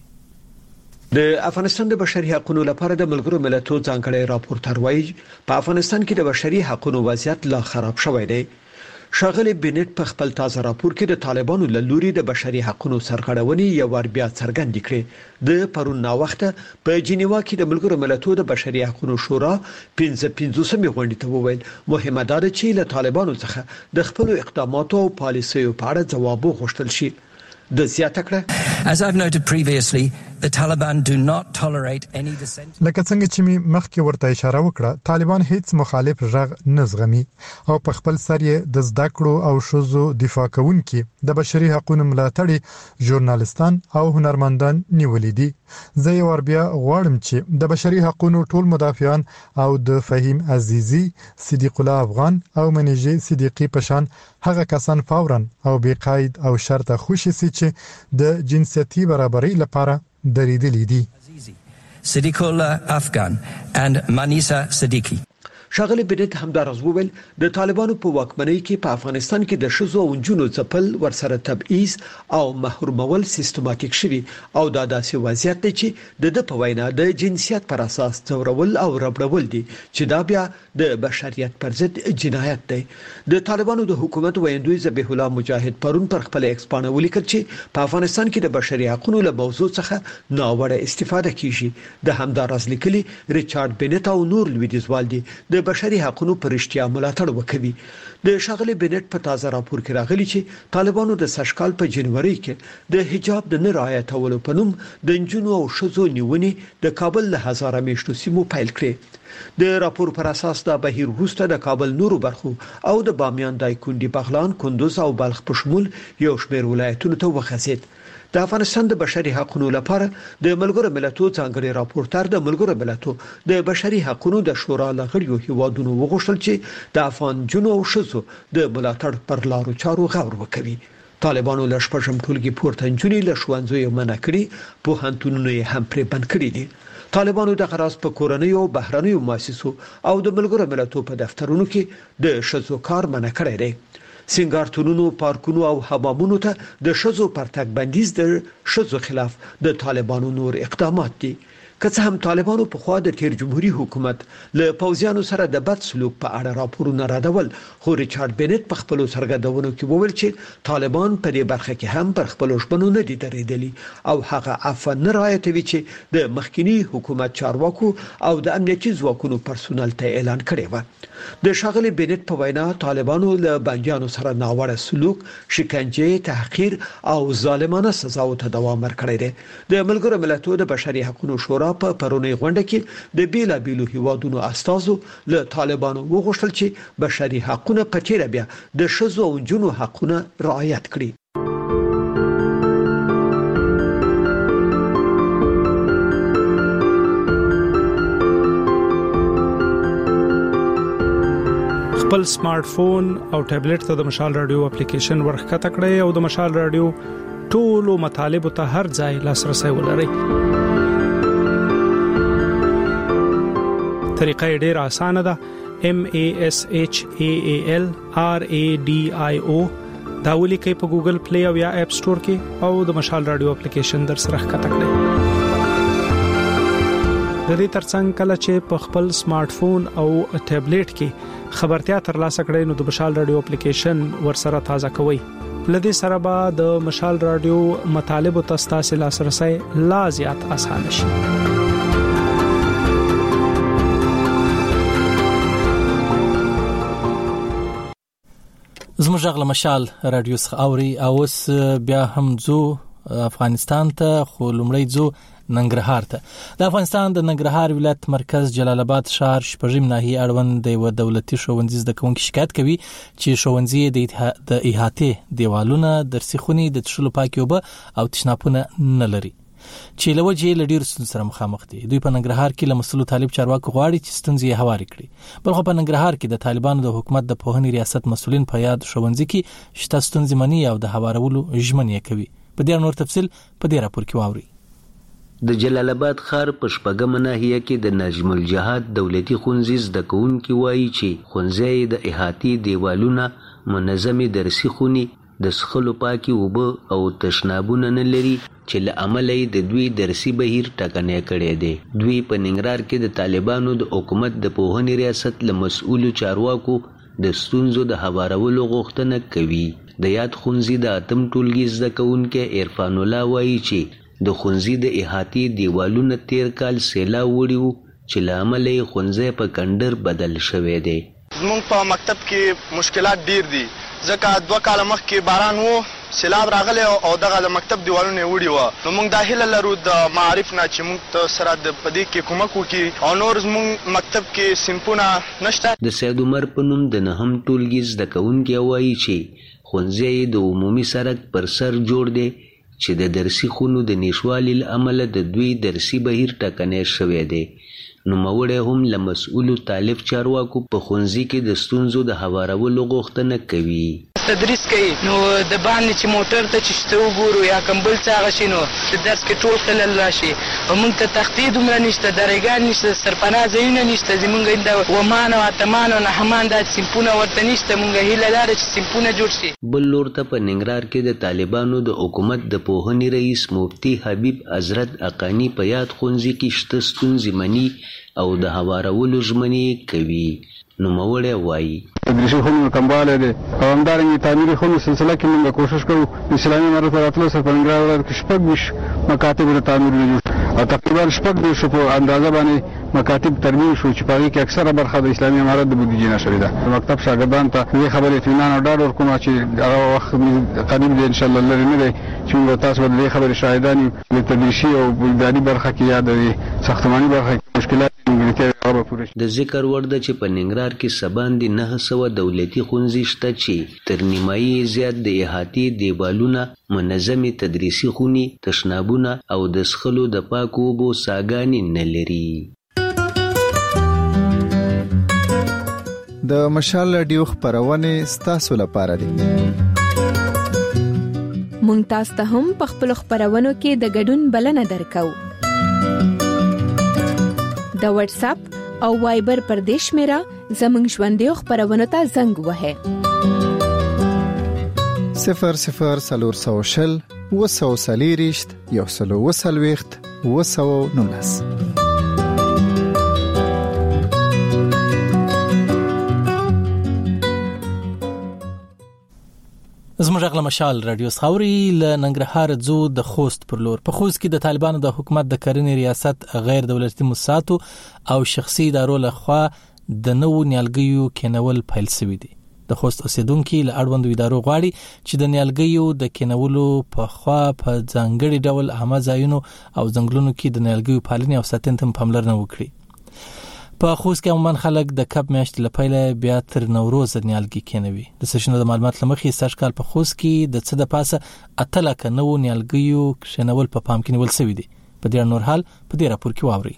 د افغانستان د بشري حقوقو لپاره د ملګرو ملتونو ځانګړي راپورټر وایي په افغانستان کې د بشري حقوقو وضعیت لا خراب شوی دی. شاغلی بینټ په خپل تازه راپور کې د طالبانو له لوري د بشري حقوقو سرغړونې یو ور بیا څرګند کړي. د پرون نا وخت په جنیوا کې د ملګرو ملتونو د بشري حقوقو شورا پنځه پنځوسمې غونډې ته وویل مهمه ده چې له طالبانو څخه د خپل اقداماتو او پالیسیو په اړه ځواب وغوښتل شي. د زیاته کړه As I've noted previously, the Taliban do not tolerate any dissent. لکه څنګه چې می مخکې ورته اشاره وکړه طالبان هیڅ مخالف ژغ نه زغمي او په خپل سر یې د زده کړو او شوزو دفاع کوونکي د بشري حقوقو ملاتړي ژورنالستان او هنرمندان نیولې دي. زه یو ور بیا غواړم چې د بشري حقوقو ټول مدافعان او د فهیم عزیزی، صدیق الله افغان او منیجی صدیقی پشان هغه کسان فورا او بې قید او شرط خوشي سي چې د جنسيتي برابرۍ لپاره درېدلې دي. صدیق الله افغان and Manisa Siddiqui. شاغلی بنت همدارز وویل د طالبانو په واکمنۍ کې په افغانستان کې د شذو او جنونو ځپل ورسره تبعیض او محرومول سیستماتیک شوی او دا داسې وضعیت دی چې د د په وینا د جنسیت پر اساس ځورول او ربړول دي چې دا بیا د بشریت پر ضد جنایت دی. د طالبانو د حکومت ویندوی ذبیح الله مجاهد پرون پر خپل ایکسپانه ولیکل چې په افغانستان کې د بشري حقوقو له موضوع څخه ناوړه استفاده کیږي. د همدارز لیکلي ریچارډ بنت او نور لویدیزوال دي د بشري حقوقو پر اړتیا ملاتړ وکوي. د شاغلی بنت په تازه راپور کې راغلي چې طالبانو د سشکال په جنوري کې د حجاب د نه رعایتولو په نوم د جنونو او شذو نیونې د کابل له هزاره میشتو سیمو پیل کړې. د راپور پر اساس د بهیر وروسته د کابل نورو برخو او د بامیان، دایکنډي، بغلان، کندوز او بلخ په شمول یو شمېر ولایتونو ته وخزید. د افغانستان د بشري حقوقو لپاره د ملګرو ملتونو ځانګړي راپورټر د ملګرو ملتونو د بشري حقوقو د شورا لغړیو هیوادونو وغوښتل چې د افغان جنو او شذو د ملاتړ پر لارو چارو غور وکړي. طالبانو له شپږم ټولګي پورته انجونې له ښوونځیو منع کړي، پوهنتونونه هم پرې بند کړي دي. طالبانو د غراس په کورنۍ او بهرنیو مؤسسو او د ملګرو ملتونو په دفترونو کې د شذو کار منع کړی دی. سنگارتونونو، پارکونو او حمامونو ته د شذو پرتګ بندیز د شذو خلاف د طالبانو نور اقدامات دي. که څه هم طالبانو په خوا د تیر جمهوریت حکومت له پوځیانو سره د بد سلوک په اړه راپورونه راډول، خو ریچارډ بینټ په خپل سرګردونو کې وویل چې طالبان په دې برخه کې هم پر خپل ژمنو نه دي درېدلي او هغه عفو نه رعایتوي چې د مخکنی حکومت چارواکو او د امنیتي ځواکونو پرسونل ته اعلان کړی و. د ښاغلي بینټ په وینا طالبانو له بندیانو سره ناوړه سلوک، شکنجه، تحقیر او ظالمانه سزاو ته دوام ورکړی دی. د ملګرو ملتونو د بشري حقوقو شورا په پرونی غونډه کې د بیلا بیلو هیوادونو استازو له طالبانو وغوښتل چې بشري حقوقونه په تیر بیا د شذو او جنو حقوقونه رعایت کړي. خپل سمارټ فون او ټابلیټ ته د مشال رادیو اپلیکیشن ورخکته کړئ او د مشال رادیو ټولو مطالب ته هر ځای لاسرسي ولرئ. طریقه ډیره اسانه ده. M A S H A A L R A D I O دا ولیکئ په ګوګل پلی او یا اپ سٹور کې او د مشال رادیو اپلیکیشن در سره ښکته کړئ. د دې ترڅنګ کله چې په خپل سمارټ فون او ټابلیټ کې خبرتیا ترلاسه کړئ نو د مشال رادیو اپلیکیشن ور سره تازه کوئ. لدې سره به د مشال رادیو مطالب او تاسو لاسرسي لا زیات اسانه شي. زموږ غل مشال رادیو څخه اوري او اوس بیا هم ځو افغانستان ته، خو لومړی ځو ننګرهار ته. د افغانستان د ننګرهار ولایت مرکز جلال آباد ښار شپږم ناحیه اړوند د یو دولتي ښوونځي زده کوونکي شکایت کوي چې ښوونځي د احاطې دیوالونه، درسي خونې، د تشلو پاکي اوبه او تشناپونه نه لري چې لوجه لډیر ستونزې سره مخامخ دي. دوی په ننګرهار کې له مسلو طالب چارواکو غواړي چې ستونزې هواري کړي. بلخو په ننګرهار کې د طالبانو د حکومت د پوهنې ریاست مسؤلین په یاد ښوونځي کې شته ستونزې مني او د هوارولو ژمنې کوي. په دې نور تفصیل په دې راپور کې واوري. د جلال آباد ښار په شپږم ناحیه کې د نجم الجهاد دولتي ښوونځي زده کوونکي وایي چې ښوونځي د احاطې دیوالونه، منظمې درسي خونې، د څښلو پاکي اوبه او تشنابونه نه لري چې له امله یې د دوی درسي بهیر ټکنی کړی دی. دوی په ننګرهار کې د طالبانو د حکومت د پوهنې ریاست له مسؤلو چارواکو د ستونزو د هوارولو غوښتنه کوي. د یاد ښوونځي د اتم ټولګي زده کوونکی عرفان الله وایي چې د ښوونځي د احاطې دیوالونه تیر کال سیلاب وړي وو چې له امله یې ښوونځی په کندر بدل شوی دی. زموږ په مکتب کې مشکلات ډیر دي ځکه دوه کاله مخکې باران وو، سیلاب راغلی او دغه د مکتب دیوالونه یې وړي وه. نو موږ دا هیله لرو د معارف نه چې موږ ته سره د په دې کې کومک وکړي او نور زموږ مکتب کې صنفونه نشته. د سید عمر په نوم د نهم ټولګي زده کوونکی وایي چې ښوونځی د عمومي سړک پر سر جوړ دی چې د درسي خونو د نشوالي له امله د دوی درسي بهیر ټکنی شوی دی. نوموړی هم له مسؤلو طالب چارواکو په ښوونځي کې د ستونزو د هوارولو غوښتنه کوي. تدریس کوي نو د باندې چې موټر ته چې شته وګورو یا کوم بل څه هغه شي نو د درس کې ټول خلل راشي او موږ ته تختې دومره نشته، درېګان نشته، سرپناه ځایونه نشته. زموږ د ومان او اتمان او نحمان دا صنفونه ورته نشته. موږ هیله لرو چې صنفونه جوړ شي. بل لور ته په ننګرهار کې د طالبانو د حکومت د پوهنې رئیس مفتي حبیب حضرت اقانی په یاد ښوونځي کې شته ستونزې مني او د هوارولو ژمنې کوي. نوموړی وایي تدریسي خونو کموالی دی او همدارنګه تعمیري خونو سلسله کې موږ کوشش کوو د اسلامي امارت په راتلو سره په ننګرهار ولایت کې شپږ ویشت مکاتب د تعمیرونه جوړ او تقریبا شپږ دېرشو په اندازه باندې مکاتب ترمیم شو چې په هغې کې اکثره برخه د اسلامي امارت د بودیجې نه شوې ده. د مکتب شاګردانو ته دې خبرې اطمینان او ډاډ ورکوم چې هغه وخت قریب دی انشاءالله لرې نه دی چې موږ تاسو به د دې خبرې شاهدان یو. د تدریسي او اداري برخه کې یا د ساختماني برخه کې مشکلات د ذکر وړ ده چې په ننګرهار کې سباندې نهه سوه دولتي ښوونځي شته چې تر نیمایي زیات د احاطې دیوالونه، منظمې تدریسي خونې، تشنابونه او د څښلو د پاکو اوبو څاګانې نه لري. د مشال رادیو خپرونې ستاسو لپاره دي. مونږ تاسو ته هم په خپل خپرونو کې د ګډون بلنه درکو. د واتس اپ او وایبر پر دیش میرا زمنګ ژوندې خبرونه ته زنګ وهه صفر صفر سلور سو شل وسو سلیریشت یو سلو وسلويخت وسو نونس. زموږ غل مشال رادیو خاوري ل ننګرهار ځو د خوست پر لور. په خوست کې د طالبانو د حکومت د کرنې ریاست غیر دولتي مؤسساتو او شخصي ادارو لخوا د نو نیالګیو کېنول پیل شوی دی. د خوست اوسیدونکو له اړوندو ادارو غواړي چې د نیالګیو د کېنولو په خوا په ځانګړي ډول عامه ځایونو او ځنګلونو کې د نیالګیو پالنې او ساتنې ته پاملرنه وکړي. په خوست کې عموما خلک د کب میاشت لپاره بیا تر نوروز نیالګي کېنوي. د سشنو د معلومات لمخې سرکال په خوست کې د څه د پاسه اتل ک نو نیالګیو کېنول په پام کې نیول شوی دی. په دې نور حال په دې راپور کې واوري.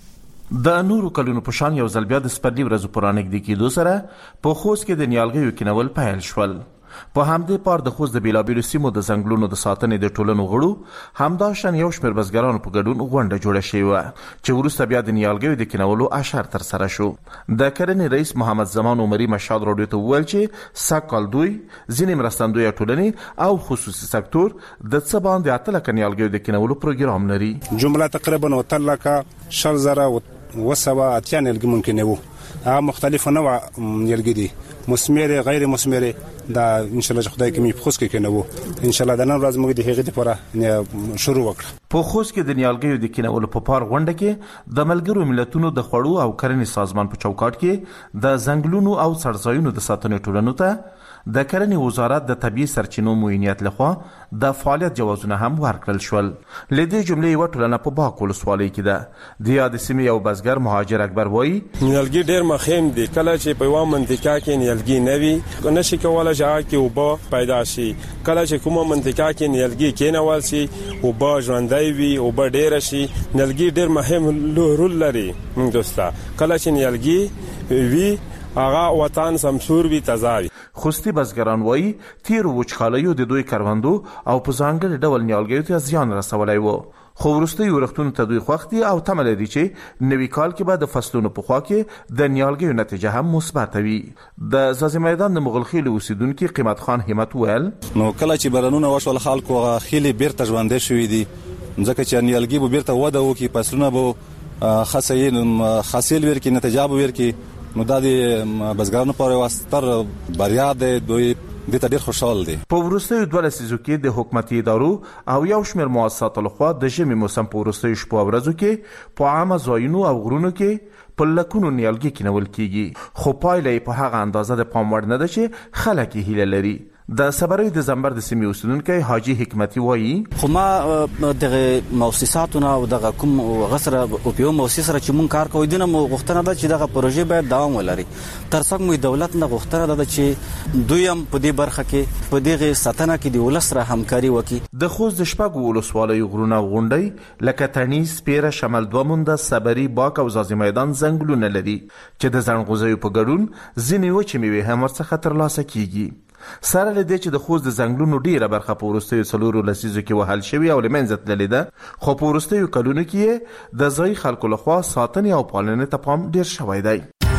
د نورو کلونو په شان یو ځل بیا د سپرلی ورځو پرانګ د کېدو سره په خوست کې د نیالګیو کېنول پیل شول. په همدې پار د خوست د بیلابیلو سیمو د ځنګلونو د ساتنې د ټولنو غړو همداشان یو شمېر بزګرانو په ګډون غونډه جوړه شوې وه چې وروسته بیا د نیالګیو د کېنولو اشر تر سره شو. د کرنې رئیس محمد زمان عمري مشال راډیو ته وویل چې سږ دوی ځینې مرستندویه ټولنې او خصوصي سکتور د څه باندې اتل ک نیالګیو د کېنولو پروګرام لري. جمله تقریبا وتر لکه شل زره وسوا اتیا نیالګي ممکن وو. ها مختلف نوع نیالګي دي، مثمره غیر مثمره دا ان شاء الله خدای کوي په خوست کې کنه وو. ان شاء الله د نن ورځ موږ د هغې لپاره شروع وکړو. په خوست کې د نیالګیو د کېنولو په پار غونډه کې د ملګرو ملتونو د خوړو او کرنې سازمان په چوکاټ کې د ځنګلونو او څړځایونو د ساتنې ټولنو ته د کرنې وزارت د طبيعي سرچینو موینیت لخوا د فعالیت جوازونه هم ورکړل شول. لدې جملې یو ټولنه په باک ولسوالۍ کې ده. د یاد سیمې یو بزګر مهاجر اکبر وایي نیالګي ډېر مهم دي. کله چې په یوه منطقه کې نیالګي نه وي نشي کولای چې هغه کې اوبه پیدا شي. کله چې کومه منطقه کې نیالګي کېنول شي اوبه ژوندۍ وي، اوبه ډېره شي. نیالګي ډېر مهم رول لري. موږ دوستا کله چې نیالګي وي هغه وطن سمسور وي، تازه وي. خوستي بزګران وایي تیر وچخالیو د دوی کروندو او په ځانګړي ډول نیالګیو ته زیان رسولی و، خو وروسته ورښتونو ته دوی خوښ دي او تمه لري چې نوي کال کې به د فصلونو په خوا کې د نیالګیو نتیجه هم مثبته وي. د ځاځي میدان د مغلخیل اوسیدونکي قیمت خان همت ویل نو کله چې بارانونه وشول خلکو خېلې بیرته ژوندې شوې دي، ځکه چې نیالګي به بیرته وده وکړي، فصلونه به خاصه حاصل ورکړي، نتیجه به ورکړي. نو دا د بزګرانو په واسطه بریا ده، دوی د ته ډیر خوشاله دي. په وروستیو دوه لسیزو کې د حکومتي ادارو او یو شمېر مؤسساتو لخوا د ژمي موسم په وروستیو شپو او ورځو کې په عامه ځایونو او غرونو کې په لکونو نیالګي کېنول کېږي، خو پایله یې په هغه اندازه د پام وړ نه ده چې خلک یې هیله لري. د صبري د زمبر د سیمې اوسیدونکي حاجی حکمتي وایي خو ما دغه مؤسساتونه او دغه کوم غسر او پیو مؤسسه چې مونږ کار کوو دنه غوښتنه ده چې دغه پروژې باید دوام ولري. تر څنګه مو دولت نه غوښتنه ده چې دویم په دې برخه کې په دغه ساتنه کې د ولس سره همکاري وکړي. د خوست د شپږ ولسوالۍ غرونه غونډي لکه تڼي، سپیره، شمال دوه مونده، صبري، باک او ځاځي میدان ځنګلونه لري چې د ځنغوزیو په ګډون ځینې وچې میوې هم ورڅخه ترلاسه کیږي. سره لدې چې د خوست د ځنګلونو ډیره برخه په وروستیو څلورو لسیزو کې وهل شوې او له منځه تللې ده، خو په وروستیو کلونو کې د ځایي خلکو لخوا ساتنې او پالنې ته پام ډیر شوی دی.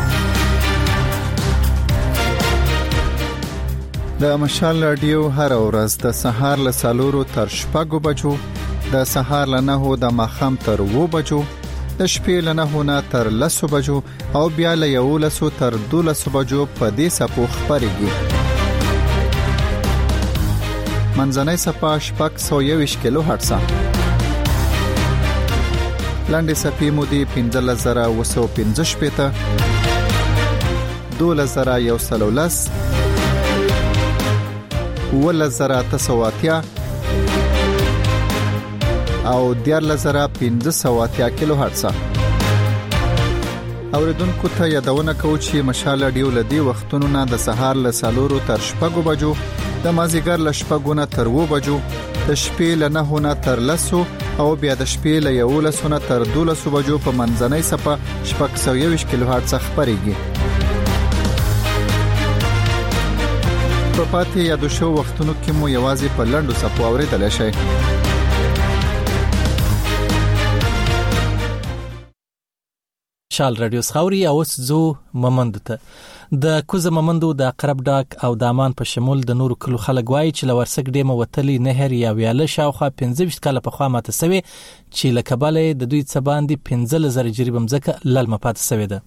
د مشال رادیو هر ورځ د سهار له څلورو تر شپږو بجو، د سهار له نهو د ماښام تر اوو بجو، د شپې له نهو نه تر لسو بجو او بیا له یولسو تر دولسو بجو په دې څپو خپرېږي. منځنۍ صفه شپږ سوه یوویشت کیلو هرټزه، لنډې صفحې مو دي پنځلس زره اوه سوه پنځه شپېته، دولس زره یو سل او لس، اوولس زره اته سوه اتیا او دیارلس زره پنځه سوه اتیا کیلو هرټزه. اوریدونکو ته یادونه کوو چې مشال رادیو لدی وختونو نه د سهار له څلورو تر شپږو بجو، د مازیګر له شپږو نه تر اوو بجو، د شپې له نهو نه تر لسو او بیا د شپې له یولسو نه تر دولسو بجو په منځنۍ صفه شپږ سوه یوویشت کیلو هرټزه خپرېږي. په پاتې یادو شو وختونو کې مو یوازې په لنډو صفو اوریدلی شئ. شال رادیو خاوري او زو ممند ته د کوزه ممندو د قرب ډاک او دامان په شمول د نورو کلو خلک وایي چې لورسک ډیمه وتلی نهر یا ویاله شاوخوا پنځه ویشت کاله په خوا ماته سوي چې لکباله د دوی څخه باندې پنځه زره جریبه مزکه للمه پات سوي ده.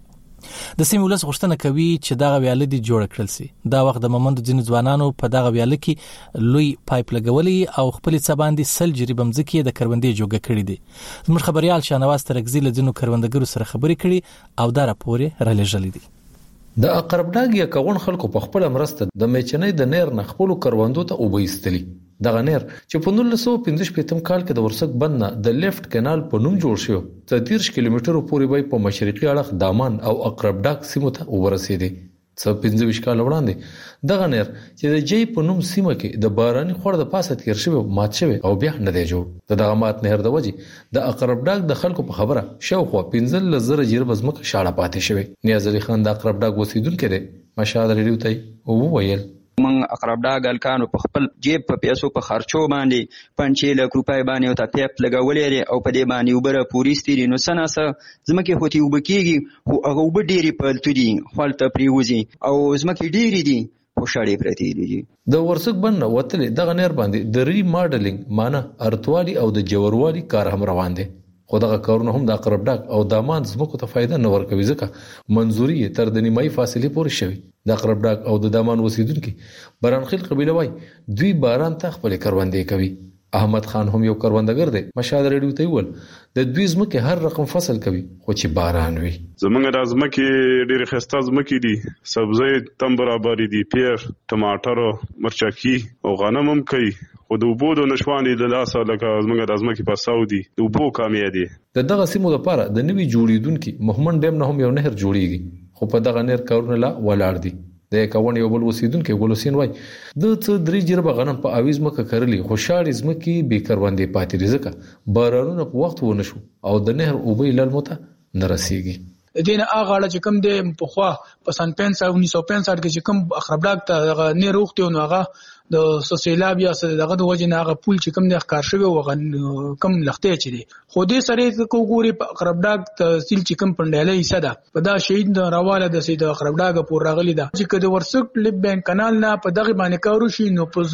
د سیمې ولس غوښتنه کوي چې دا ویاله دي جوړ کړل سي. دا وخت د ممندو ځینو ځوانانو په دغه ویاله کې لوی پایپ لګولې او خپل څه باندې سل جریبه مزکه د کروندې جوړه کړې دي. زموږ خبريال شانواز ترغزي له ځینو کروندګرو سره خبرې کړي او دا راپور رالېږلې دي. د اقربډاګ یا کون خلکو په خپل مرسته د میچنې د نیر نه خپل کروندو ته وبېستلي. دغه نیر چې په نولس سوه پنځه شپږم کال کې د ورسک بند نه د لیفت کانال په نوم جوړ شو څه دېرش کیلومترو پورې وای په مشرقي اړخ دامان او اقربډاګ سیمو ته ورسېدي. څه پنځه ویشت کال وړاندې دغه نیر چې د جې په نوم سیمه کې د باراني خور د پاسه تیر شوی مات شوی او بیا نه دی جوړ. دغه مات نهر د وجې د اقربډاګ د خلکو په خبره شاوخوا پنځه زره جریبه ځمکه شاړه پاتې شوی. نیاز علي خان د اقربډاګ اوسیدونکی دی. مشال ریډیو ته وویل من اقربډاګ الکانو په خپل جیب په پیسو په خرچو باندې پنځه لک روپۍ باندې او ته پیپ لګولې او په دې باندې وبره پوری ستوري نو سناسه زمکه هوتي وبکیږي خو هغه وب ډيري پلتو دي خپل ته پریوزي او زمکه ډيري دي خو شاړې پرتی دي. د ورسک بند وتل دغه نیر باندې د ری ماډلینګ معنی ارتوالي او د جوړوالي کار هم روان دي. خو دغه کارونه هم د اقربډاګ او دامان زمکو ته فائدہ نه ورکوي ځکه منځوري تر د نیمایي فاصله پورې شوی. د اقربډاګ او د دامان اوسیدونکي برانخیل قبیله وای دوی باران ته خپل کروندې کوي. احمد خان هم یو کروندګر دی. مشال ریډیو ته ویل د دوی زمکه هر رقم فصل کوي خو چې باران وي. زمونږ د زمکه ډېر خسته زمکه دي. سبزی تم برابر دي. پیر، ټماټر، مرچکی او غنم هم کوي. او د وبو د نشوانې د لاسه لکه زمونږ د ازمکې په سعودي د وبو کامیه دي. د دغه سیمو لپاره د نوي جوړیدونکو مهمن ډیم نه هم یو نهر جوړیږي خو په دغه نهر کارونه لا ولاړ دي. د کاون یو بل اوسیدونکو ګلوسین وای د څه درې جربه غنم په اویز مکه کړلی خو شاړې زمکې به کروندې پاتې رزقه بارانونه په وخت ونه شو او د نهر اوبې لالموته نه رسیږي. دین هغه اړه چې کوم د په خوا په سن پنځه او انیس سو پنځه کې چې کوم اقربډاګ ته نه روغتي او هغه د سوسیلاب یا دغه د وجه نه هغه پول چې کوم د ښکار شوی او کوم لختې چې دي خو دې سره کو ګوري په اقربډاګ تحصیل چې کوم پنداله حصہ ده په دا شهید د راواله د سید اقربډاګ پور راغلی ده چې کده ورسک لب بین کانال نه په دغه باندې کارو شي نو په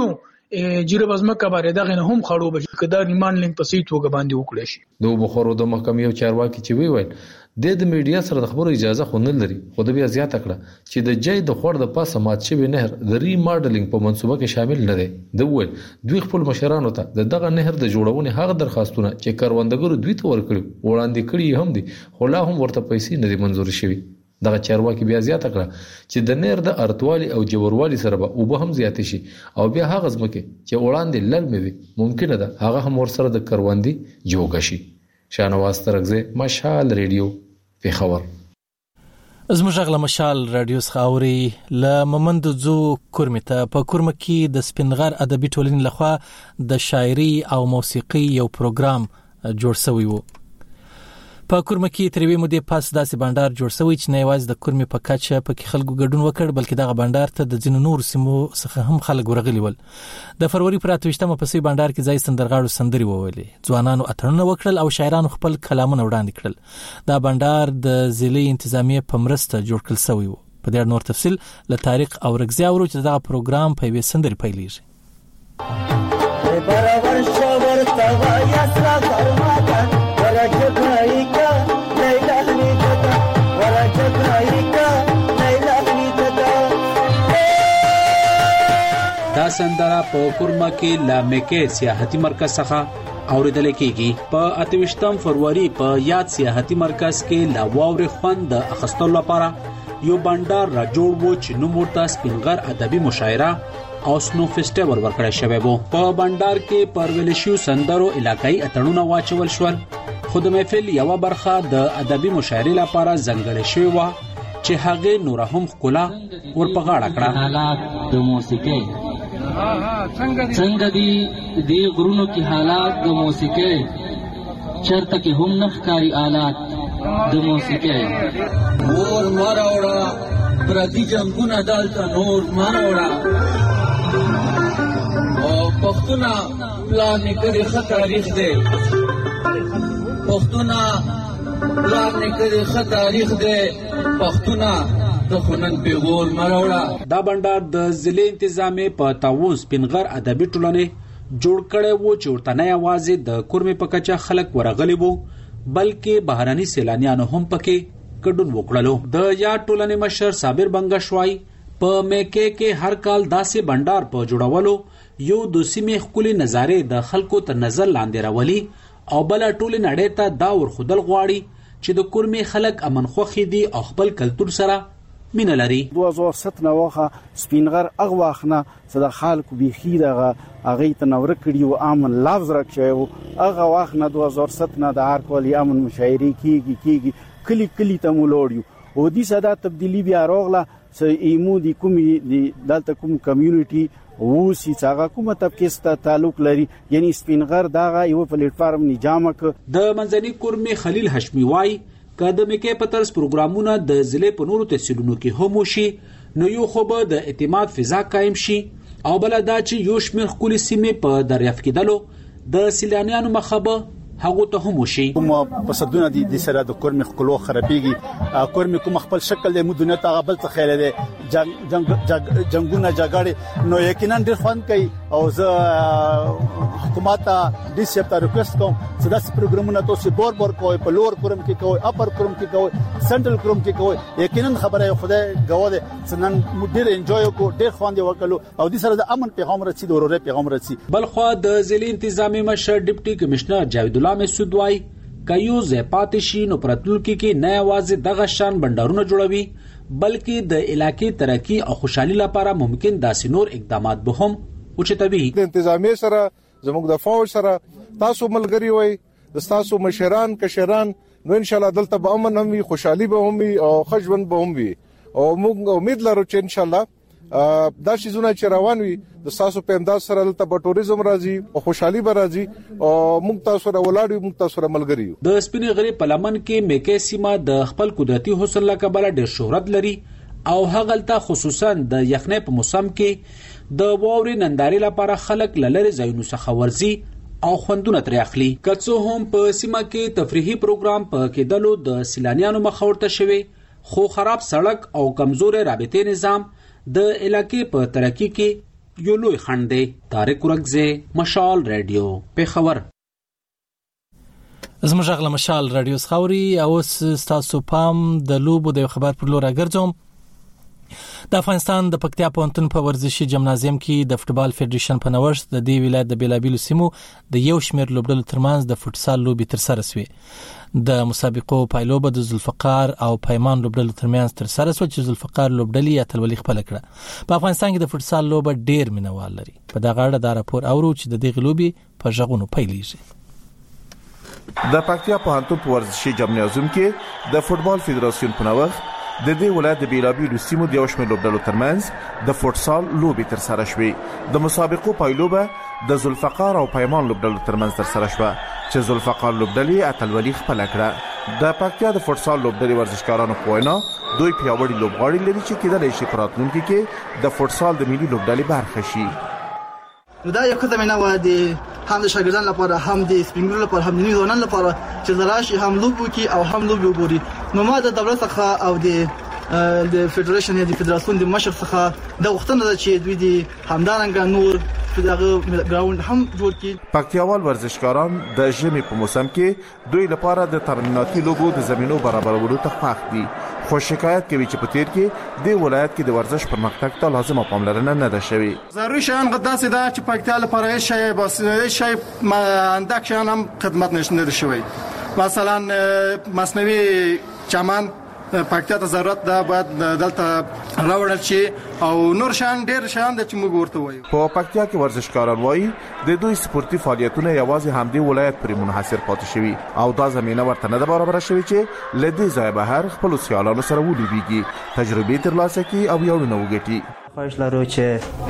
زرګونو جیره بزمکه باندې دغه نه هم خړو بشي کدا نیمان لینک په سیټ وګ باندې وکړي شي. د بخورو د محکمې او چارواکي چې وی ویل د د میډیا سره د خبرو اجازه خو نه لري خو د بیا زیاته کړه چې د جای د خور د پاسه مات شوی نهر د ری ماډلینګ په منصوبه کې شامل نه دی. د ویل دوی خپل مشرانو ته د دغه نهر د جوړونې هغه درخواستونه چې کاروندګرو دوی ته ورکړي وړاندې کړي هم دي خو لا هم ورته پیسې نه دي منزور شوي. دغه چارواکي بیا زیاته کړه چې د نهر د ارتوالي او جوړوالي سره به او به هم زیات شي او بیا هغه ځمکه چې وړاندې لړمې وي ممکنه ده هغه هم ورسره د کروندې جوړ شي. شانواز ترغزه مشال ریډیو پیښور. زموږ غلا مشال رادیو خاوري ل ممند زو کورمته په کورم کې د سپینغر ادبي ټولنې لخوا د شاعري او موسیقي یو پروګرام جوړ شوی وو. په کورم کې تروي مو د پاس داسې بندر جوړ شوی چې نه یوازې د کورمې په کچه په کې خلکو ګډون وکړ بلکې دغه بندر ته د ځینو نور سیمو څخه هم خلک ورغلي ول. د فروری پر اتوشتمه په سوي بندر کې ځای سندرغاړو سندري وویلې ځوانانو اترونه وکړل او شاعرانو خپل کلامونه وړاندې کړل. دا بندر د ضلعي انتظامیه په مرسته جوړ کړل شوی وو. په دې نور تفصیل له تاریخ او رګزیا ورو چې دغه پروګرام په وې سندري پیلېږي. برابر شاور توا یاسلا فرماتا ورجګای کا لیلا لیدا ورجګای کا لیلا لیدا. دا سندره په کورما کې لامکه سیاحتي مرکز څخه اوریدل کېږي. په اتوشتم فروری په یاد سیاحتي مرکز کې لا واوري خوند اخستلو لپاره یو بندر را جوړ وو چې نوم ورته سپینغر ادبي مشاعره او سنو فیسټیوال ورکړی شوی وو. په بندر کې پرولشیو سندرو علاقائی اتړونه واچول شول خو د محفل یو برخه د ادبي مشاعرې لپاره ځانګړې شوی و چې هغه نور هم خلا ورپغاړه کړه. حالات د موسیقي څنګه دي د غرونو کې حالات د موسیقي چرته کې هم نخکاری آلات د موسیقي نور مراوړه پردي جنگونه دالته نور مراوړه او پښتونه پلان کړي خطر تاریخ دی. پښتونه پلار نیکه ښه تاریخ دی پښتونه ته خو نن پیغور مه راوړه. دا بنډار د ضلع انتظامیې په تعاون سپینغر ادبي ټولنې جوړ کړی و چې ورته نه یوازې د کورمې په کچه خلک ورغلي وو بلکې بهرني سیلانیانو هم پکې ګډون وکړلو. د یاد ټولنې مشر صابر بنګش وایي په میکې کې هر کال داسې بنډار په جوړولو یو د سیمې ښکلي نظارې د خلکو تر نظر لاندې راولي او بله ټولې نړۍ ته دا ورښودل غواړي چې د کورمې خلک امن خوښي دي او خپل کلتور سره مینه لري. دوه هزار ست نه واخه سپینغر هغه وخت نه چې د خلکو بیخي دغه هغې ته نه ورک کړي و امن لفظ راک شوی و. هغه وخت نه دوه هزار ست نه د هر کال امن مشاعرې کېږي کېږي کلي کلي ته مو لوړ یو او دې سدا تبدیلي بیا راغله چې ایمو د کومې دلته کوم کمیونټي اوسي چې هغه کومه طبقې سره تعلق لري یعنی سپینغر دغه یو پلیټفارم نظام ک. د منځني کورمې خلیل هاشمي وایي که د میکې په طرز پروګرامونه د ضلع په نورو تحصیلونو کې هم وشي نو یو خو به د اعتماد فضا قایم شي او بله دا چې یو شمېر ښکلې سیمې په دریافت کېدلو د سیلانیانو مخه به هغه ته هم وشي. کوم پسدونه دي د سره د کورمې خلکو خرابېږي کورمې کوم خپل شکل د مدونه ته غبل څه خیال دي جنگ جنگونه جګړې نو یقینا ډېر خوند کوي او زه حکومت ته د سیاست ریکوست کوم چې داسې پروګرامونه تاسو بور بور کوی په لوړ کورم کې کوی اپر کورم کې کوی سنټرل کورم کې کوی یقینا خبره خدای غواړي چې نن ډېر انجوای وکړو ډېر خوند وکړو او د سره د امن پیغام رسید او ورورۍ پیغام رسید. بلخو د ضلع انتظامی مشر ډیپټي کمشنر جاوید الله مسعود وایي که یو ځای پاتې شي نو په راتلونکي کې نه یوازې دغه شان بنډارونه جوړوي بلکې د علاقې ترقي او خوشحالي لپاره ممکن داسې نور اقدامات به هم اوچتوي. د انتظامی سره زموږ د فوج سره تاسو ملګری وای د تاسو مشران کشران نو ان شاء الله دلته به امن هم وي خوشحالي به هم وي او خوشبن به هم وي او موږ امید لرو چې ان شاء الله دا شیزونه چې روان وي د تاسو په امداد سره دلته به ټوریزم راځي او خوشحالي به راځي او موږ تاسو سره ولاړ یو موږ تاسو سره ملګری یو. د سپینې غرې په لمن کې میکې سیمه د خپل قدرتي حسن له کبله ډېر شهرت لري او هغلته خصوصا د یخنۍ په موسم کې د واورې نندارې لپاره خلک له لرې ځایونو څخه ورځي او خوندونه ترې اخلي. که څه هم په سیمه کې تفریحي پروګرام په کېدلو د سیلانیانو مخه ورته شوی خو خراب سړک او کمزورې رابطې نظام د علاقې په ترقی کې یو لوی خنډ دی. طارق ورکزه مشال رادیو پیښور. زموږ غل مشال رادیو خوري او تاسو پام د لوبو د خبر پر لور راګرځوم. د افغانستان د پکتیا پوهنتون په ورزشي جمنازیم کې د فوتبال فدریشن په نوښت د دې ولایت د بیلابیلو سیمو د یو شمېر لوبډلو ترمنځ د فوتسال لوبي تر سره شوې. د مسابقو پایلوبه د ذوالفقار او پیمان لوبډلو ترمنځ تر سره شو چې ذوالفقار لوبډلې اتلولي خپل کړه. په افغانستان کې د فوتسال لوبه ډېر مینوال لري. په دغه اړه دا راپور اورو چې د دې لوبي په ژغونو پیلېږي. د پکتیا پوهنتون په ورزشي جمنازیم کې د فوتبال فدراسیون په نوښت د دې ولایت د بیلابیلو سیمو د یو شمېر لوبډلو ترمنځ د فوتسال لوبې تر سره شوې. د مسابقو پایلوبه د ذوالفقار او پیمان لوبډلو ترمنځ تر سره شوه چې ذوالفقار لوبډلې اتلولي خپل کړه. د پکتیا د فوتسال لوبډلې ورزشکارانو په وینا دوی پیاوړي لوبغاړي لري چې کېدلی شي په راتلونکي کې د فوتسال د ملي لوبډلې برخه شي. دا یو ښه زمینه وه د هم د شاګردانو لپاره هم د سپین ږیرو لپاره هم د نوي ځوانانو لپاره چې زه راشي هم لوبې وکړي او هم لوبې وګوري. نو ما د دولت څخه او د د فدریشن یا د فدراسیون د مشر څخه د غوښتنه ده چې دوی د همدارنګه نور دغه ګراوند هم جوړ کړي. پکتیاوال ورزشکاران د ژمي په موسم کې دوی لپاره د ترمیناتي لوبو د زمینو برابرولو ته خوښ دي خو شکایت کوي چې په تیر کې د ولایت کې د ورزش پرمختګ ته لازمه پاملرنه نه ده شوې. ضروري شیان داسې ده چې پکتیا لپاره هیڅ شی بس شی اندک شیان هم خدمت نشته ده شوی. مثلا مصنوعي چمن پکتیا ته ضرورت ده باید دلته راوړل شي او نور شان ډیر شان د چې موږ ورته وایو. په پکتیا کې ورزشکاران وایي د دوی سپورتي فعالیتونه یوازې همدې ولایت پورې منحصر پاتې شوي او دا زمینه ورته نه ده برابره شوې چې له دې ځایه بهر خپلو سیالانو سره ولوبېږي، تجربې ترلاسه کړي او ویاړونه وګټي. خواهش لرو چې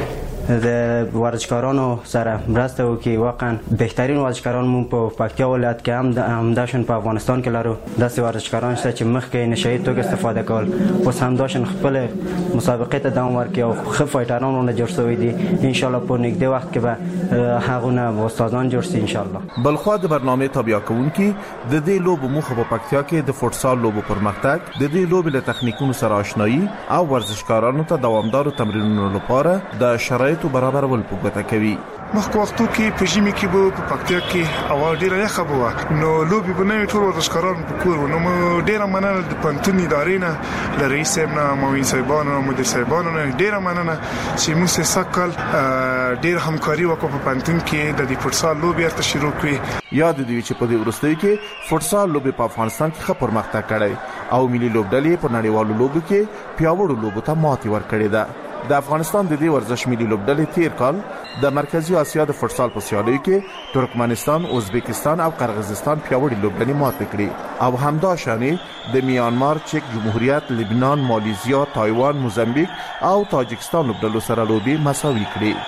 د ورزشکارانو سره مرسته وکړي. واقعا بهترین ورزشکاران مون په پکتیا ولایت کې هم د همداشون په افغانستان کې لرو. داسې ورزشکاران شته چې مخکې نشئی توګه استفاده کول، اوس همداشون خپل مسابقې ته دوام ورکړي او ښه فایټران ونه جوړ شوي دي. ان شاء الله په نږدې وخت کې به هغونه استادان جوړ شي ان شاء الله. بلخوا د برنامه تابع کوونکي د دې لوبو موخه په پکتیا کې د فوټسال لوبو پرمختګ، د دې لوبې له تخنیکونو سره آشنایي او ورزشکارانو ته دوامدار تمرینونو لپاره د شرایطو برابرول په ګوته کوي. مخکې وختو کې په ژمي کې به په پکتیا کې هوا ډیره یخه وه، نو لوبې به نه وي، ټول ورزشکاران په کور وو. نو ډیره مننه د پوهنتون ادارې نه، له رئیس صاحب نه، معاون صاحبانو، مدیر صاحبانو نه ډیره مننه چې موږ سږ کال ډیره همکاري وکړو په پوهنتون کې د دې فوټسال لوبې ورته شروع کړې. یاد دی چې په دې وروستیو کې فوټسال لوبې په افغانستان کې ښه پرمختګ کړی او ملي لوبډلې په نړیوالو لوبو کې پیاوړو لوبو ته ماتې ورکړې ده. د افغانستان د دې ورزش ملي لوبډلې تیر کال د مرکزی اسیا د فوټسال په سیالیو کې ترکمنستان، ازبکستان او قرغیزستان پیاوړي لوبډلې ماتې کړې او همدا شانې د میانمار، چک جمهوریت، لبنان، مالیزیا، تایوان، موزمبیک او تاجکستان لوبډلو سره لوبې مساوي کړې.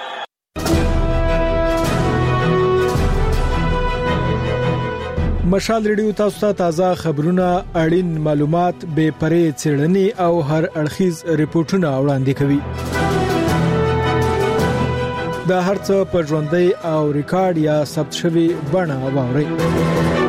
مشال ریډیو تاسو ته تازه خبرونه، اړین معلومات، بې پرې څېړنې او هر اړخیز ریپورتونه وړاندې کوي. دا هرڅه په ژوندۍ او ریکارډ یا ثبت شوی بڼه واورئ.